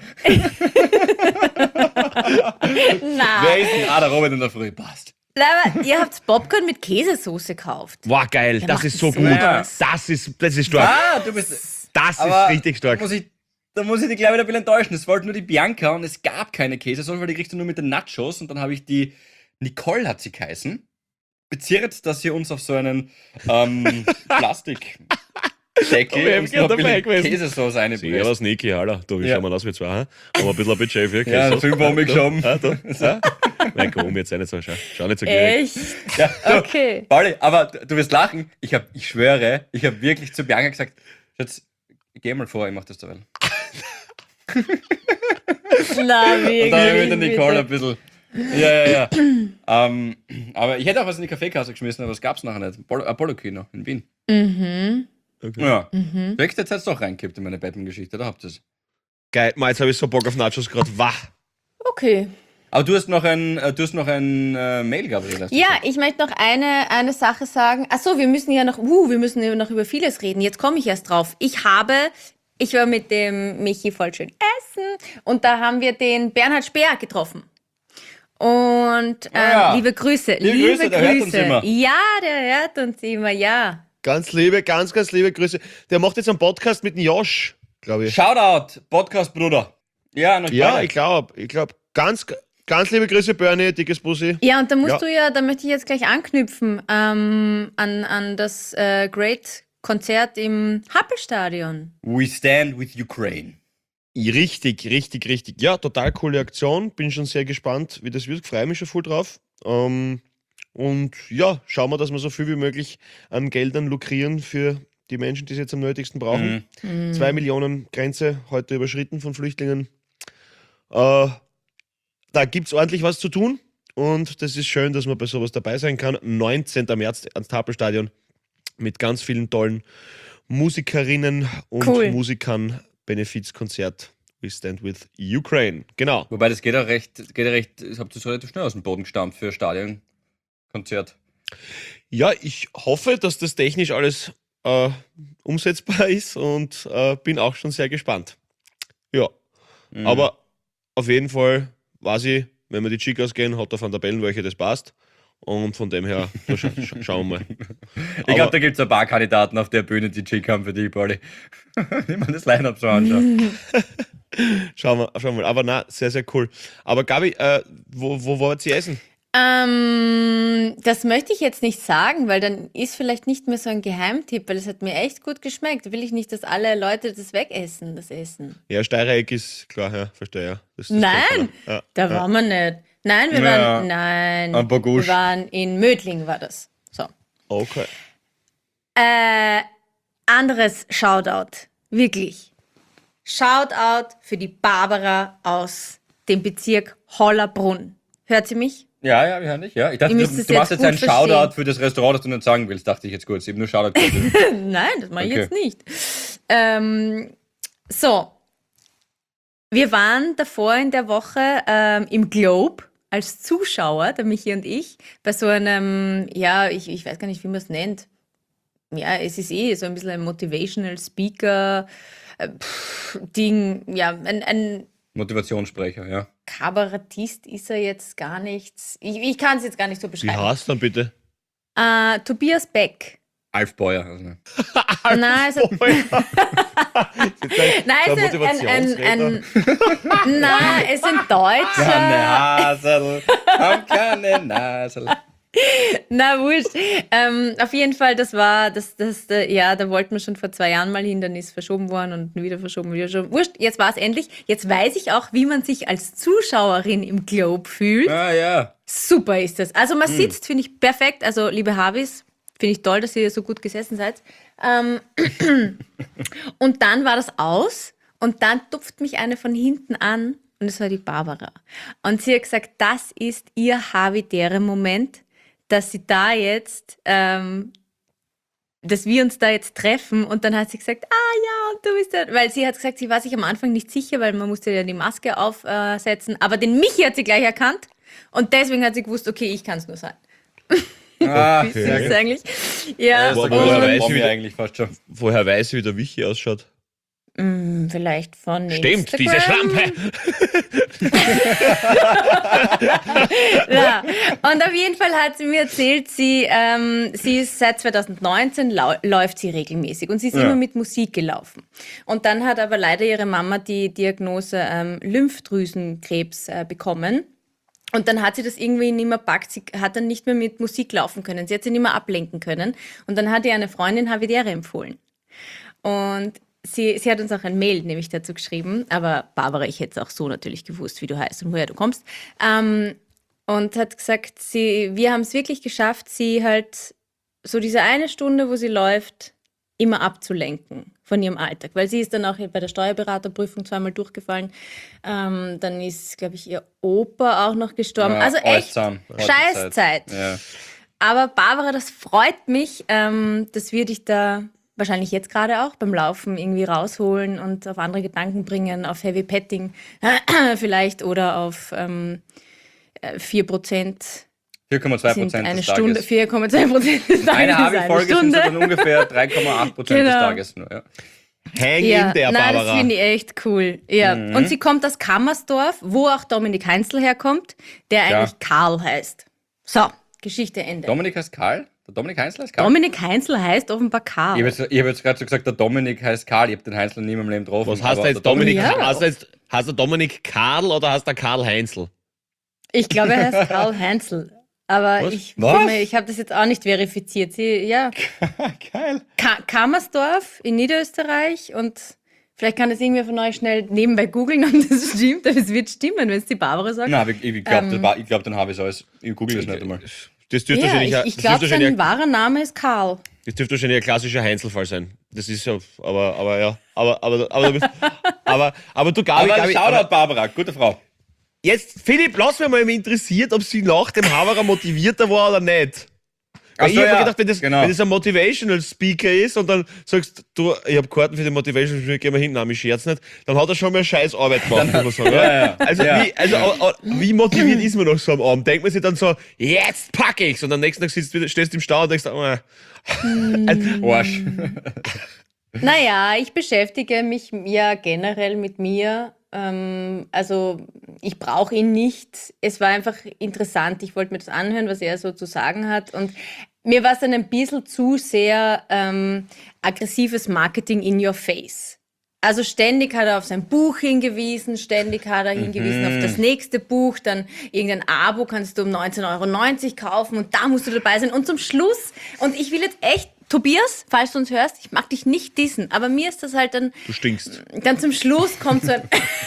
Na, Wer ist denn? Ah, der Robert in der Früh. Passt. aber ihr habt Popcorn mit Käsesoße gekauft. wow, geil, Der das macht ist so so gut. was. Das ist, das ist stark. Ah, du bist. Das Aber ist richtig stark. Da muss ich, da muss ich dich gleich wieder ein bisschen enttäuschen. Es wollte nur die Bianca und es gab keine Käsesoße, weil die kriegst du nur mit den Nachos. Und dann habe ich die, Nicole hat sie geheißen, beziert, dass sie uns auf so einen ähm, Plastik. Deckel Wir haben und gern noch ein dabei bisschen gewesen. Käsesoße Servus, einbläst. Niki, hallo. Du, wie Ja. schauen wir aus wie zwei? Haben wir ein bisschen ein Budget für Ja, Käse? Film war umgeschoben. Ah, da. Ja. Nein, komm, jetzt sei nicht so. Schau, schau nicht so gierig. Echt? Ja, du, Okay. Pauli, aber du wirst lachen. Ich, hab, ich schwöre, ich habe wirklich zu Bianca gesagt, Schatz, geh mal vor, ich mach das derweil. Na, wirklich. Und dann habe ich mit der Nicole ein bitte. bisschen. Ja, ja, ja. ähm, aber ich hätte auch was in die Kaffeekasse geschmissen, aber das gab's nachher nicht. Apollo- Apollo-Kino in Wien. Mhm. Okay. Ja. Mhm. Wächst jetzt hat's doch reingekippt in meine Batman-Geschichte, da habt ihr es. Geil, Mann, jetzt habe ich so Bock auf Nachos gerade. Wah. Okay. Aber du hast noch ein, äh, du hast noch ein äh, Mail, Gabriel. hast du Ja, gesagt. ich möchte noch eine, eine Sache sagen. Achso, wir müssen ja noch, uh, wir müssen ja noch über vieles reden. Jetzt komme ich erst drauf. Ich habe, ich war mit dem Michi voll schön essen und da haben wir den Bernhard Speer getroffen. Und ähm, Ah ja. liebe Grüße, Liebe liebe, Grüße, der hört uns immer. Ja, der hört uns immer, ja. Ganz liebe, ganz, ganz liebe Grüße. Der macht jetzt einen Podcast mit dem Josh, glaube ich. Shoutout, Podcast-Bruder. Ja, noch Ja, beide. ich glaube, ich glaube. Ganz, ganz liebe Grüße, Bernie, dickes Bussi. Ja, und da musst Ja. du ja, da möchte ich jetzt gleich anknüpfen ähm, an, an das äh, Great-Konzert im Happelstadion. We stand with Ukraine. Richtig, richtig, richtig. Ja, total coole Aktion. Bin schon sehr gespannt, wie das wird. Freue mich schon voll drauf. Ähm, und ja, schauen wir, dass wir so viel wie möglich an Geldern lukrieren für die Menschen, die es jetzt am nötigsten brauchen. Mhm. Zwei Millionen Grenze heute überschritten von Flüchtlingen. Äh, da gibt es ordentlich was zu tun. Und das ist schön, dass man bei sowas dabei sein kann. neunzehnten März ans Tafelstadion mit ganz vielen tollen Musikerinnen und Cool. Musikern. Benefizkonzert We Stand with Ukraine. Genau. Wobei das geht ja recht, geht ja recht, das habt ihr so relativ schnell aus dem Boden gestampft für Stadionkonzert. Ja, ich hoffe, dass das technisch alles äh, umsetzbar ist und äh, bin auch schon sehr gespannt. Ja, Mhm. aber auf jeden Fall weiß ich, wenn wir die Chicas gehen, hat der Van der Bellen welche, das passt. Und von dem her, da scha scha schauen wir mal. Ich Aber- glaube, da gibt es ein paar Kandidaten auf der Bühne, die Chick haben für die Pauli. Wie man das Line-Up so anschaut. Schauen wir, schauen wir mal. Aber na, sehr, sehr cool. Aber Gabi, äh, wo, wo wollt ihr essen? Ähm, das möchte ich jetzt nicht sagen, weil dann ist vielleicht nicht mehr so ein Geheimtipp, weil es hat mir echt gut geschmeckt. Will ich nicht, dass alle Leute das wegessen, das Essen. Ja, Steirereck ist klar, ja, verstehe ja. Das, das Nein, kennt man, ja. da ja. waren wir nicht. Nein, wir Ja, waren, nein, am Bogusch. wir waren in Mödling, war das. So. Okay. Äh, anderes Shoutout, wirklich. Shoutout für die Barbara aus dem Bezirk Hollerbrunn. Hört sie mich? Ja, ja, wir hören dich. Ja. Ich dachte, Ihr du, müsst es du machst jetzt jetzt einen gut Shoutout verstehen. für das Restaurant, das du nicht sagen willst, dachte ich jetzt kurz. Eben nur Shoutout. Für Nein, das mache ich Okay. jetzt nicht. Ähm, so, wir waren davor in der Woche ähm, im Globe als Zuschauer, der Michi und ich, bei so einem, ja, ich, ich weiß gar nicht, wie man es nennt. Ja, es ist eh so ein bisschen ein Motivational Speaker äh, pff, Ding, ja, ein, ein Motivationssprecher, ja. Kabarettist ist er jetzt gar nichts. Ich, ich kann es jetzt gar nicht so Wie beschreiben. heißt dann bitte? Äh, Tobias Beck. Alf Beuer. Also, ne. Nein, es, nein, es ist ein, ein, ein, ein nein, es sind Deutsche. Keine Hasel, haben keine Nasel. Na, wurscht. Ähm, auf jeden Fall, das war, das, das, äh, ja, da wollten wir schon vor zwei Jahren mal hin, dann ist verschoben worden und wieder verschoben, wieder verschoben. Wurscht, jetzt war es endlich. Jetzt weiß ich auch, wie man sich als Zuschauerin im Globe fühlt. Ah ja. Super ist das. Also man sitzt, finde ich, perfekt. Also, liebe Harvis, finde ich toll, dass ihr so gut gesessen seid. Ähm, und dann war das aus und dann tupft mich eine von hinten an und es war die Barbara. Und sie hat gesagt, das ist ihr Havidere-Moment, dass sie da jetzt, ähm, dass wir uns da jetzt treffen. Und dann hat sie gesagt, ah ja, und du bist ja, weil sie hat gesagt, sie war sich am Anfang nicht sicher, weil man musste ja die Maske aufsetzen. Aber den Michi hat sie gleich erkannt und deswegen hat sie gewusst, okay, ich kann es nur sein. Ah, Wie sehr süß gut. eigentlich. Ja, Das ist Wo- der woher größte weiß Promi ich wieder- eigentlich fast schon. Woher weiß ich, wie der Wichi ausschaut? mm, vielleicht von Stimmt, Instagram. diese Schlampe! Ja. Und auf jeden Fall hat sie mir erzählt, sie, ähm, sie ist seit zwanzig neunzehn lau läuft sie regelmäßig und sie ist Ja. immer mit Musik gelaufen. Und dann hat aber leider ihre Mama die Diagnose ähm, Lymphdrüsenkrebs äh, bekommen. Und dann hat sie das irgendwie nicht mehr packt. Sie hat dann nicht mehr mit Musik laufen können. Sie hat sie nicht mehr ablenken können. Und dann hat ihr eine Freundin Havidere empfohlen. Und sie, sie hat uns auch ein Mail nämlich dazu geschrieben. Aber Barbara, ich hätte es auch so natürlich gewusst, wie du heißt und woher du kommst. Ähm, und hat gesagt, sie, wir haben es wirklich geschafft, sie halt so diese eine Stunde, wo sie läuft, immer abzulenken von ihrem Alltag. Weil sie ist dann auch bei der Steuerberaterprüfung zweimal durchgefallen. Ähm, dann ist, glaube ich, ihr Opa auch noch gestorben. Ja, also alles echt zusammen. Harte Scheißzeit. Ja. Aber Barbara, das freut mich, ähm, dass wir dich da wahrscheinlich jetzt gerade auch beim Laufen irgendwie rausholen und auf andere Gedanken bringen, auf Heavy Petting vielleicht oder auf ähm, äh, vier Prozent vier Komma zwei sind Prozent eine des Stunde, Tages. vier Komma zwei Prozent des Tages Eine ist eine Havi-Folge sind Stunde. so dann ungefähr drei Komma acht Prozent des Genau. Tages nur. Ja. Hang Ja, in der nein, Barbara. das finde ich echt cool. Ja. Und sie kommt aus Kammersdorf, wo auch Dominik Heinzl herkommt, der Ja. eigentlich Karl heißt. So, Geschichte Ende. Dominik heißt Karl? Der Dominik Heinzl heißt Karl? Dominik Heinzl heißt offenbar Karl. Ich habe jetzt, ich hab jetzt gerade so gesagt, der Dominik heißt Karl. Ich habe den Heinzl nie in meinem Leben getroffen. Was heißt aber da jetzt der Dominik? Ja. Heißt er jetzt, heißt er Dominik Karl oder heißt er Karl Heinzl? Ich glaube, er heißt Karl Heinzl. Aber Was? ich, Was? bin mir- ich habe das jetzt auch nicht verifiziert. Sie, ja, Geil. Ka Kammersdorf in Niederösterreich und vielleicht kann das irgendwer von euch schnell nebenbei googeln und das stimmt, aber es wird stimmen, wenn es die Barbara sagt. Nein, ich, ich glaube, Ähm. glaub, dann habe ich es alles. Ich google das nicht einmal. Das dürfte ja, wahrscheinlich, ich, ein- ich das glaube, dürfte wahrscheinlich, sein wahrer Name ist Karl. das dürfte wahrscheinlich ein klassischer Heinzelfall sein. Das ist ja, aber, aber ja, aber, aber, aber, du bist, aber, aber du Gabi, Aber Gabi, Shoutout, aber Barbara, gute Frau. jetzt, Philipp, lass mich mal interessiert, ob sie nach dem Haverer motivierter war oder nicht. Weil Ach so, ich habe ja, mir gedacht, wenn das, genau. wenn das ein Motivational Speaker ist und dann sagst du, ich habe Karten für den Motivational Speaker, geh mal hin, nein, ich scherz nicht, dann hat er schon mal scheiß Arbeit gemacht, muss man sagen. Ja, oder? ja, Also, ja. wie, also au- au- wie motiviert ist man nach so einem Abend? Denkt man sich dann so, jetzt pack ich's und am nächsten Tag sitzt, du- stehst du im Stau und denkst, oh, Arsch. Naja, ich beschäftige mich ja generell mit mir. Ähm, also ich brauche ihn nicht. Es war einfach interessant. Ich wollte mir das anhören, was er so zu sagen hat. Und mir war es dann ein bisschen zu sehr ähm, aggressives Marketing in your face. Also ständig hat er auf sein Buch hingewiesen, ständig hat er hingewiesen auf das nächste Buch, dann irgendein Abo kannst du um neunzehn Euro neunzig kaufen und da musst du dabei sein. Und zum Schluss, und ich will jetzt echt, Tobias, falls du uns hörst, ich mag dich nicht dissen, aber mir ist das halt dann, du stinkst. dann zum Schluss kommt so ein...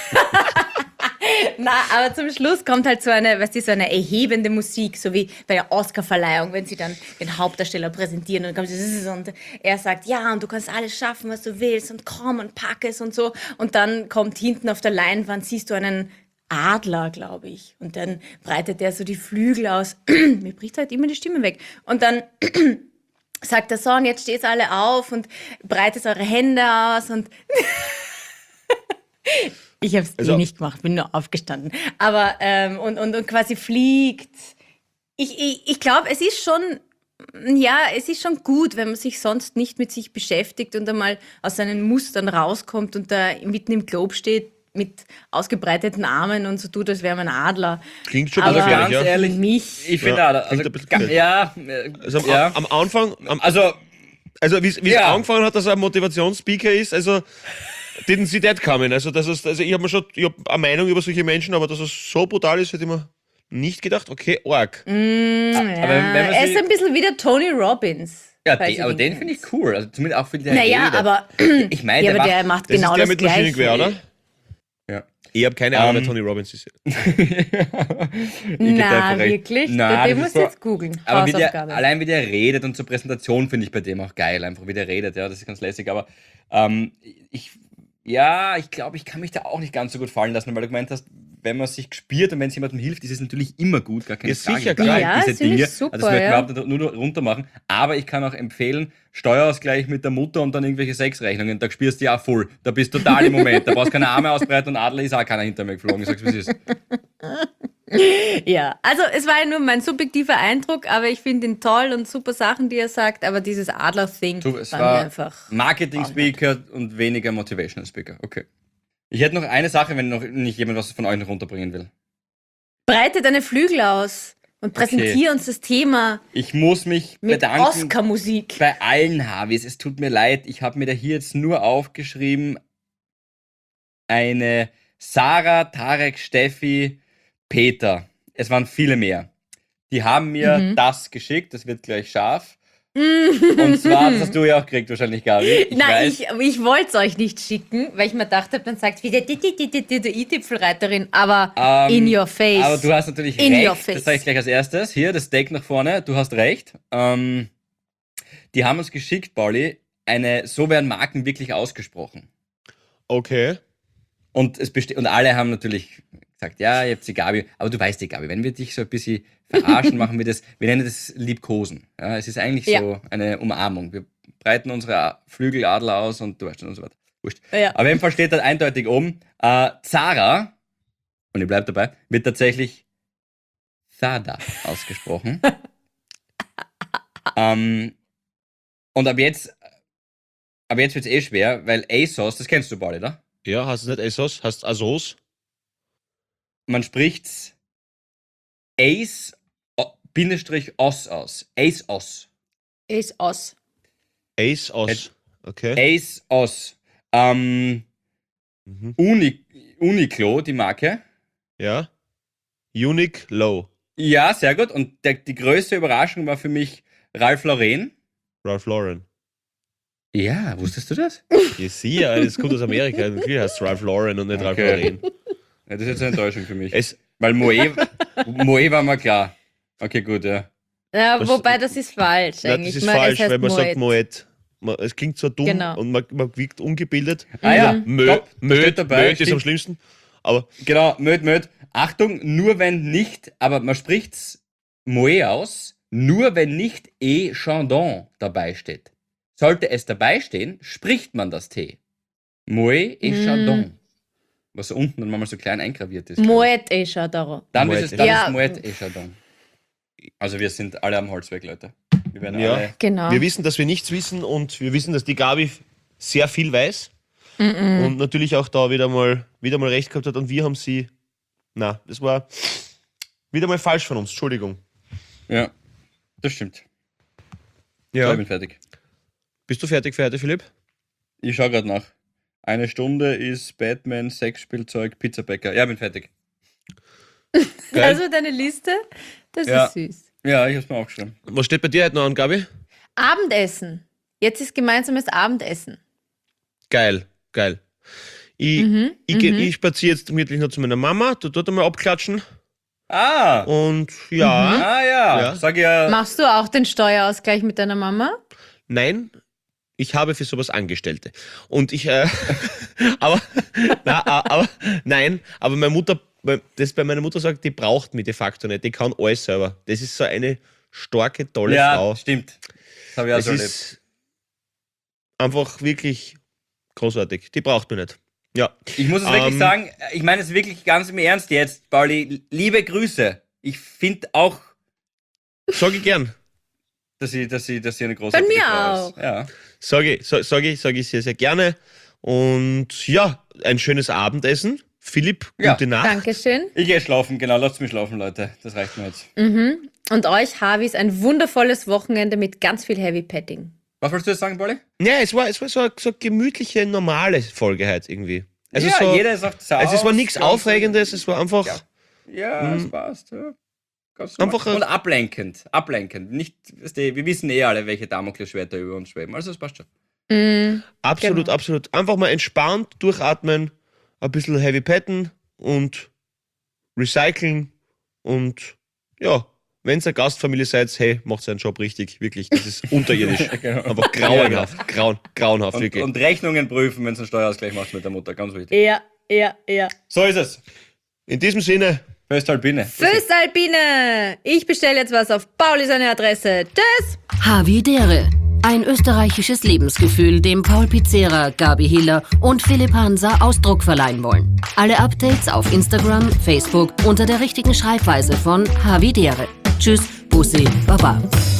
Na, aber zum Schluss kommt halt so eine, weißt du, so eine erhebende Musik, so wie bei der Oscarverleihung, wenn sie dann den Hauptdarsteller präsentieren und dann kommt dieses und er sagt, ja, und du kannst alles schaffen, was du willst und komm und pack es und so. Und dann kommt hinten auf der Leinwand, siehst du einen Adler, glaube ich. Und dann breitet der so die Flügel aus. Mir bricht halt immer die Stimme weg. Und dann sagt der so, und jetzt steht alle auf und breitet eure Hände aus und ich habe es Also- eh nicht gemacht, bin nur aufgestanden. Aber, ähm, und, und, und quasi fliegt. Ich, ich, ich glaube, es ist schon, ja, es ist schon gut, wenn man sich sonst nicht mit sich beschäftigt und einmal aus seinen Mustern rauskommt und da mitten im Globe steht mit ausgebreiteten Armen und so tut, als wäre man ein Adler. Klingt schon ein Aber bisschen ganz gefährlich, ja. ehrlich, mich, Ich finde Ja, auch, also, klingt ein bisschen ga- gefährlich. ja, äh, Also am, ja. am Anfang, am, Also, Also, wie es Ja. angefangen hat, dass er ein Motivationsspeaker ist, also didn't see that coming. Also, das ist, also ich habe mir schon ich hab eine Meinung über solche Menschen, aber dass es so brutal ist, hätte ich mir nicht gedacht. Okay, arg. Mm, ja. aber wenn man er sie- ist ein bisschen wie der Tony Robbins. Ja, falls den, ihr aber den kennt. finde ich cool. Also zumindest auch für der Naja, redet. aber, Ich meine, ja, der aber der macht- macht Das genau ist der das mit Gleiche. Maschinengewehr, oder? Ja. Ich habe keine Ahnung, Ähm, wer Tony Robbins ist. Ich geb dir Na, einfach recht. wirklich? Na, den das musst ist du so- jetzt googeln. Aber wie der, Hausaufgabe. allein wie der redet und zur Präsentation finde ich bei dem auch geil, einfach wie der redet, ja, das ist ganz lässig. Aber ähm, ich, ja, ich glaube, ich kann mich da auch nicht ganz so gut fallen lassen, weil du gemeint hast, wenn man sich spürt und wenn es jemandem hilft, ist es natürlich immer gut, gar keine Ja, Frage. sicher, Ich kann klar. Ja, diese das finde ich Dinge, super, also das möchte ich ja. überhaupt nicht nur runter machen, aber ich kann auch empfehlen, Steuerausgleich mit der Mutter und dann irgendwelche Sexrechnungen, da spürst du ja auch voll. Da bist du total im Moment, da brauchst keine Arme ausbreiten und Adler ist auch keiner hinter mir geflogen, ich sag's wie es ist. Ja, also es war ja nur mein subjektiver Eindruck, aber ich finde ihn toll und super Sachen, die er sagt, aber dieses Adler-Thing Du, es war mir war einfach... Marketing-Speaker und weniger Motivational-Speaker. Okay. Ich hätte noch eine Sache, wenn noch nicht jemand was von euch noch runterbringen will. Breite deine Flügel aus und präsentiere uns das Thema Ich muss mich mit bedanken Oscar-Musik. bei allen Harveys. Es tut mir leid, ich habe mir da hier jetzt nur aufgeschrieben, eine Sarah, Tarek, Steffi, Peter. Es waren viele mehr. Die haben mir Mhm. das geschickt, das wird gleich scharf. Und zwar, das hast du ja auch gekriegt wahrscheinlich, Gabi. Ich Nein, weiß. ich, ich wollte es euch nicht schicken, weil ich mir dachte, dann sagt wieder die, die, die, die, die, die i-Tüpfelreiterin, aber Ähm, in your face. Aber du hast natürlich In your recht. face. Das sage ich gleich als erstes. Hier, das Steak nach vorne. Du hast recht. Ähm, die haben uns geschickt, Pauli, eine, so werden Marken wirklich ausgesprochen. Okay. Und, es beste und alle haben natürlich gesagt, ja, ihr habt die Gabi. Aber du weißt die Gabi, wenn wir dich so ein bisschen verarschen, machen wir das, wir nennen das Liebkosen. Ja, es ist eigentlich Ja. so eine Umarmung. Wir breiten unsere Flügeladler aus und du weißt schon und so weiter. Wurscht. Ja. Aber auf jeden Fall steht da eindeutig oben, äh, Zara, und ich bleib dabei, wird tatsächlich Zada ausgesprochen. ähm, und ab jetzt, ab jetzt wird es eh schwer, weil ASOS, das kennst du bald, oder? Ja, hast du nicht ASOS? Hast ASOS? Man spricht's Ace o- Bindestrich Os aus. Ace Os. Ist aus. ASOS. Okay. Ace Os. Ähm, Mhm. Uni, Uniqlo, die Marke. Ja. Unique Low. Ja, sehr gut. Und der, die größte Überraschung war für mich Ralph Lauren. Ralph Lauren. Ja, wusstest du das? Ja, sicher, das kommt aus Amerika. Natürlich heißt es Ralph Lauren und nicht Ralph Okay. Lauren. Ja, das ist jetzt eine Enttäuschung für mich. Es, Weil Moe, Moe war mal klar. Okay, gut, ja. Ja, Was- wobei das ist falsch nein, eigentlich. das ist Man- es falsch, heißt weil man sagt Moet. Moet. Man, es klingt so dumm Genau. und man, man wirkt ungebildet. Ah ja, Mö, stopp, da Mö, steht dabei, Mö ist stimmt. am schlimmsten. Aber Genau, Möd, Möd. Achtung, nur wenn nicht, aber man spricht's Moe aus, nur wenn nicht E Chandon dabei steht. Sollte es dabei stehen, spricht man das T. Moe et Mm. Chandon. Was so unten dann manchmal so klein eingraviert ist. glaub ich. Moet eh schon darauf. Dann Moet ist es dann Ja. ist Moet et Chandon. Also wir sind alle am Holzweg, Leute. Wir werden Ja. alle... Genau. wir wissen, dass wir nichts wissen und wir wissen, dass die Gabi sehr viel weiß und natürlich auch da wieder mal, wieder mal recht gehabt hat und wir haben sie. Na, das war wieder mal falsch von uns. Entschuldigung. Ja, das stimmt. So, Ja. ich bin fertig. Bist du fertig für heute, Philipp? Ich schau gerade nach. Eine Stunde ist Batman, Sexspielzeug, Pizzabäcker. Ja, ich bin fertig. Geil. Also deine Liste, das Ja. ist süß. Ja, ich hab's mir aufgeschrieben. Was steht bei dir heute noch an, Gabi? Abendessen. Jetzt ist gemeinsames Abendessen. Geil, geil. Ich, Mhm, ich, geh- mhm. ich spaziere jetzt gemütlich noch zu meiner Mama, du dort einmal abklatschen Ah! und ja, Ah ja, Ja. sag ja. Machst du auch den Steuerausgleich mit deiner Mama? nein, ich habe für sowas Angestellte. Und ich, äh, aber, na, a- aber, nein, aber meine Mutter, das bei meiner Mutter sagt, die braucht mich de facto nicht, die kann alles selber. Das ist so eine starke, tolle Ja, Frau. stimmt. Das habe ich auch Das so erlebt. ist einfach wirklich großartig. Die braucht mich nicht. Ja, Ich muss es wirklich Ähm, sagen, ich meine es wirklich ganz im Ernst jetzt, Pauli. Liebe Grüße. Ich finde auch, sage ich gern. dass sie, dass sie, dass sie eine große Bei mir Frau auch. ist. Ja. Sage ich, sag, sag ich, sag ich sehr, sehr gerne. Und ja, ein schönes Abendessen. Philipp, Ja. gute Nacht. Dankeschön. Ich gehe schlafen, genau. Lasst mich schlafen, Leute. Das reicht mir jetzt. Mhm. Und euch, Harvis, ein wundervolles Wochenende mit ganz viel Heavy Petting. Was wolltest du jetzt sagen, Pauli? Ja, es war, es war so, eine, so eine gemütliche, normale Folge heute irgendwie. Also ja, so, jeder ist auf Sau. also es war nichts ganz- Aufregendes, es war einfach. Ja, ja es Mhm. passt. Ja. Ganz Einfach normal. ein- Und ablenkend. Ablenkend. Nicht, weißt du, wir wissen eh alle, welche Damoklesschwerter über uns schweben. Also, das passt schon. Mm, Absolut, Genau. absolut. Einfach mal entspannt durchatmen, ein bisschen heavy petten und recyceln und ja, wenn ihr eine Gastfamilie seid, hey, macht seinen Job richtig, wirklich, das ist unterirdisch. Genau. Einfach grauenhaft, grauen, grauenhaft, Und, wirklich. und Rechnungen prüfen, wenn du einen Steuerausgleich machst mit der Mutter. Ganz wichtig. ja, ja, ja. So ist es. In diesem Sinne, Föstalpine. Föstalpine! Ich bestelle jetzt was auf Pauli seine Adresse. Tschüss! Havidere. Ein österreichisches Lebensgefühl, dem Paul Pizzera, Gabi Hiller und Philipp Hansa Ausdruck verleihen wollen. Alle Updates auf Instagram, Facebook unter der richtigen Schreibweise von Havidere. Tschüss, Bussi, Baba.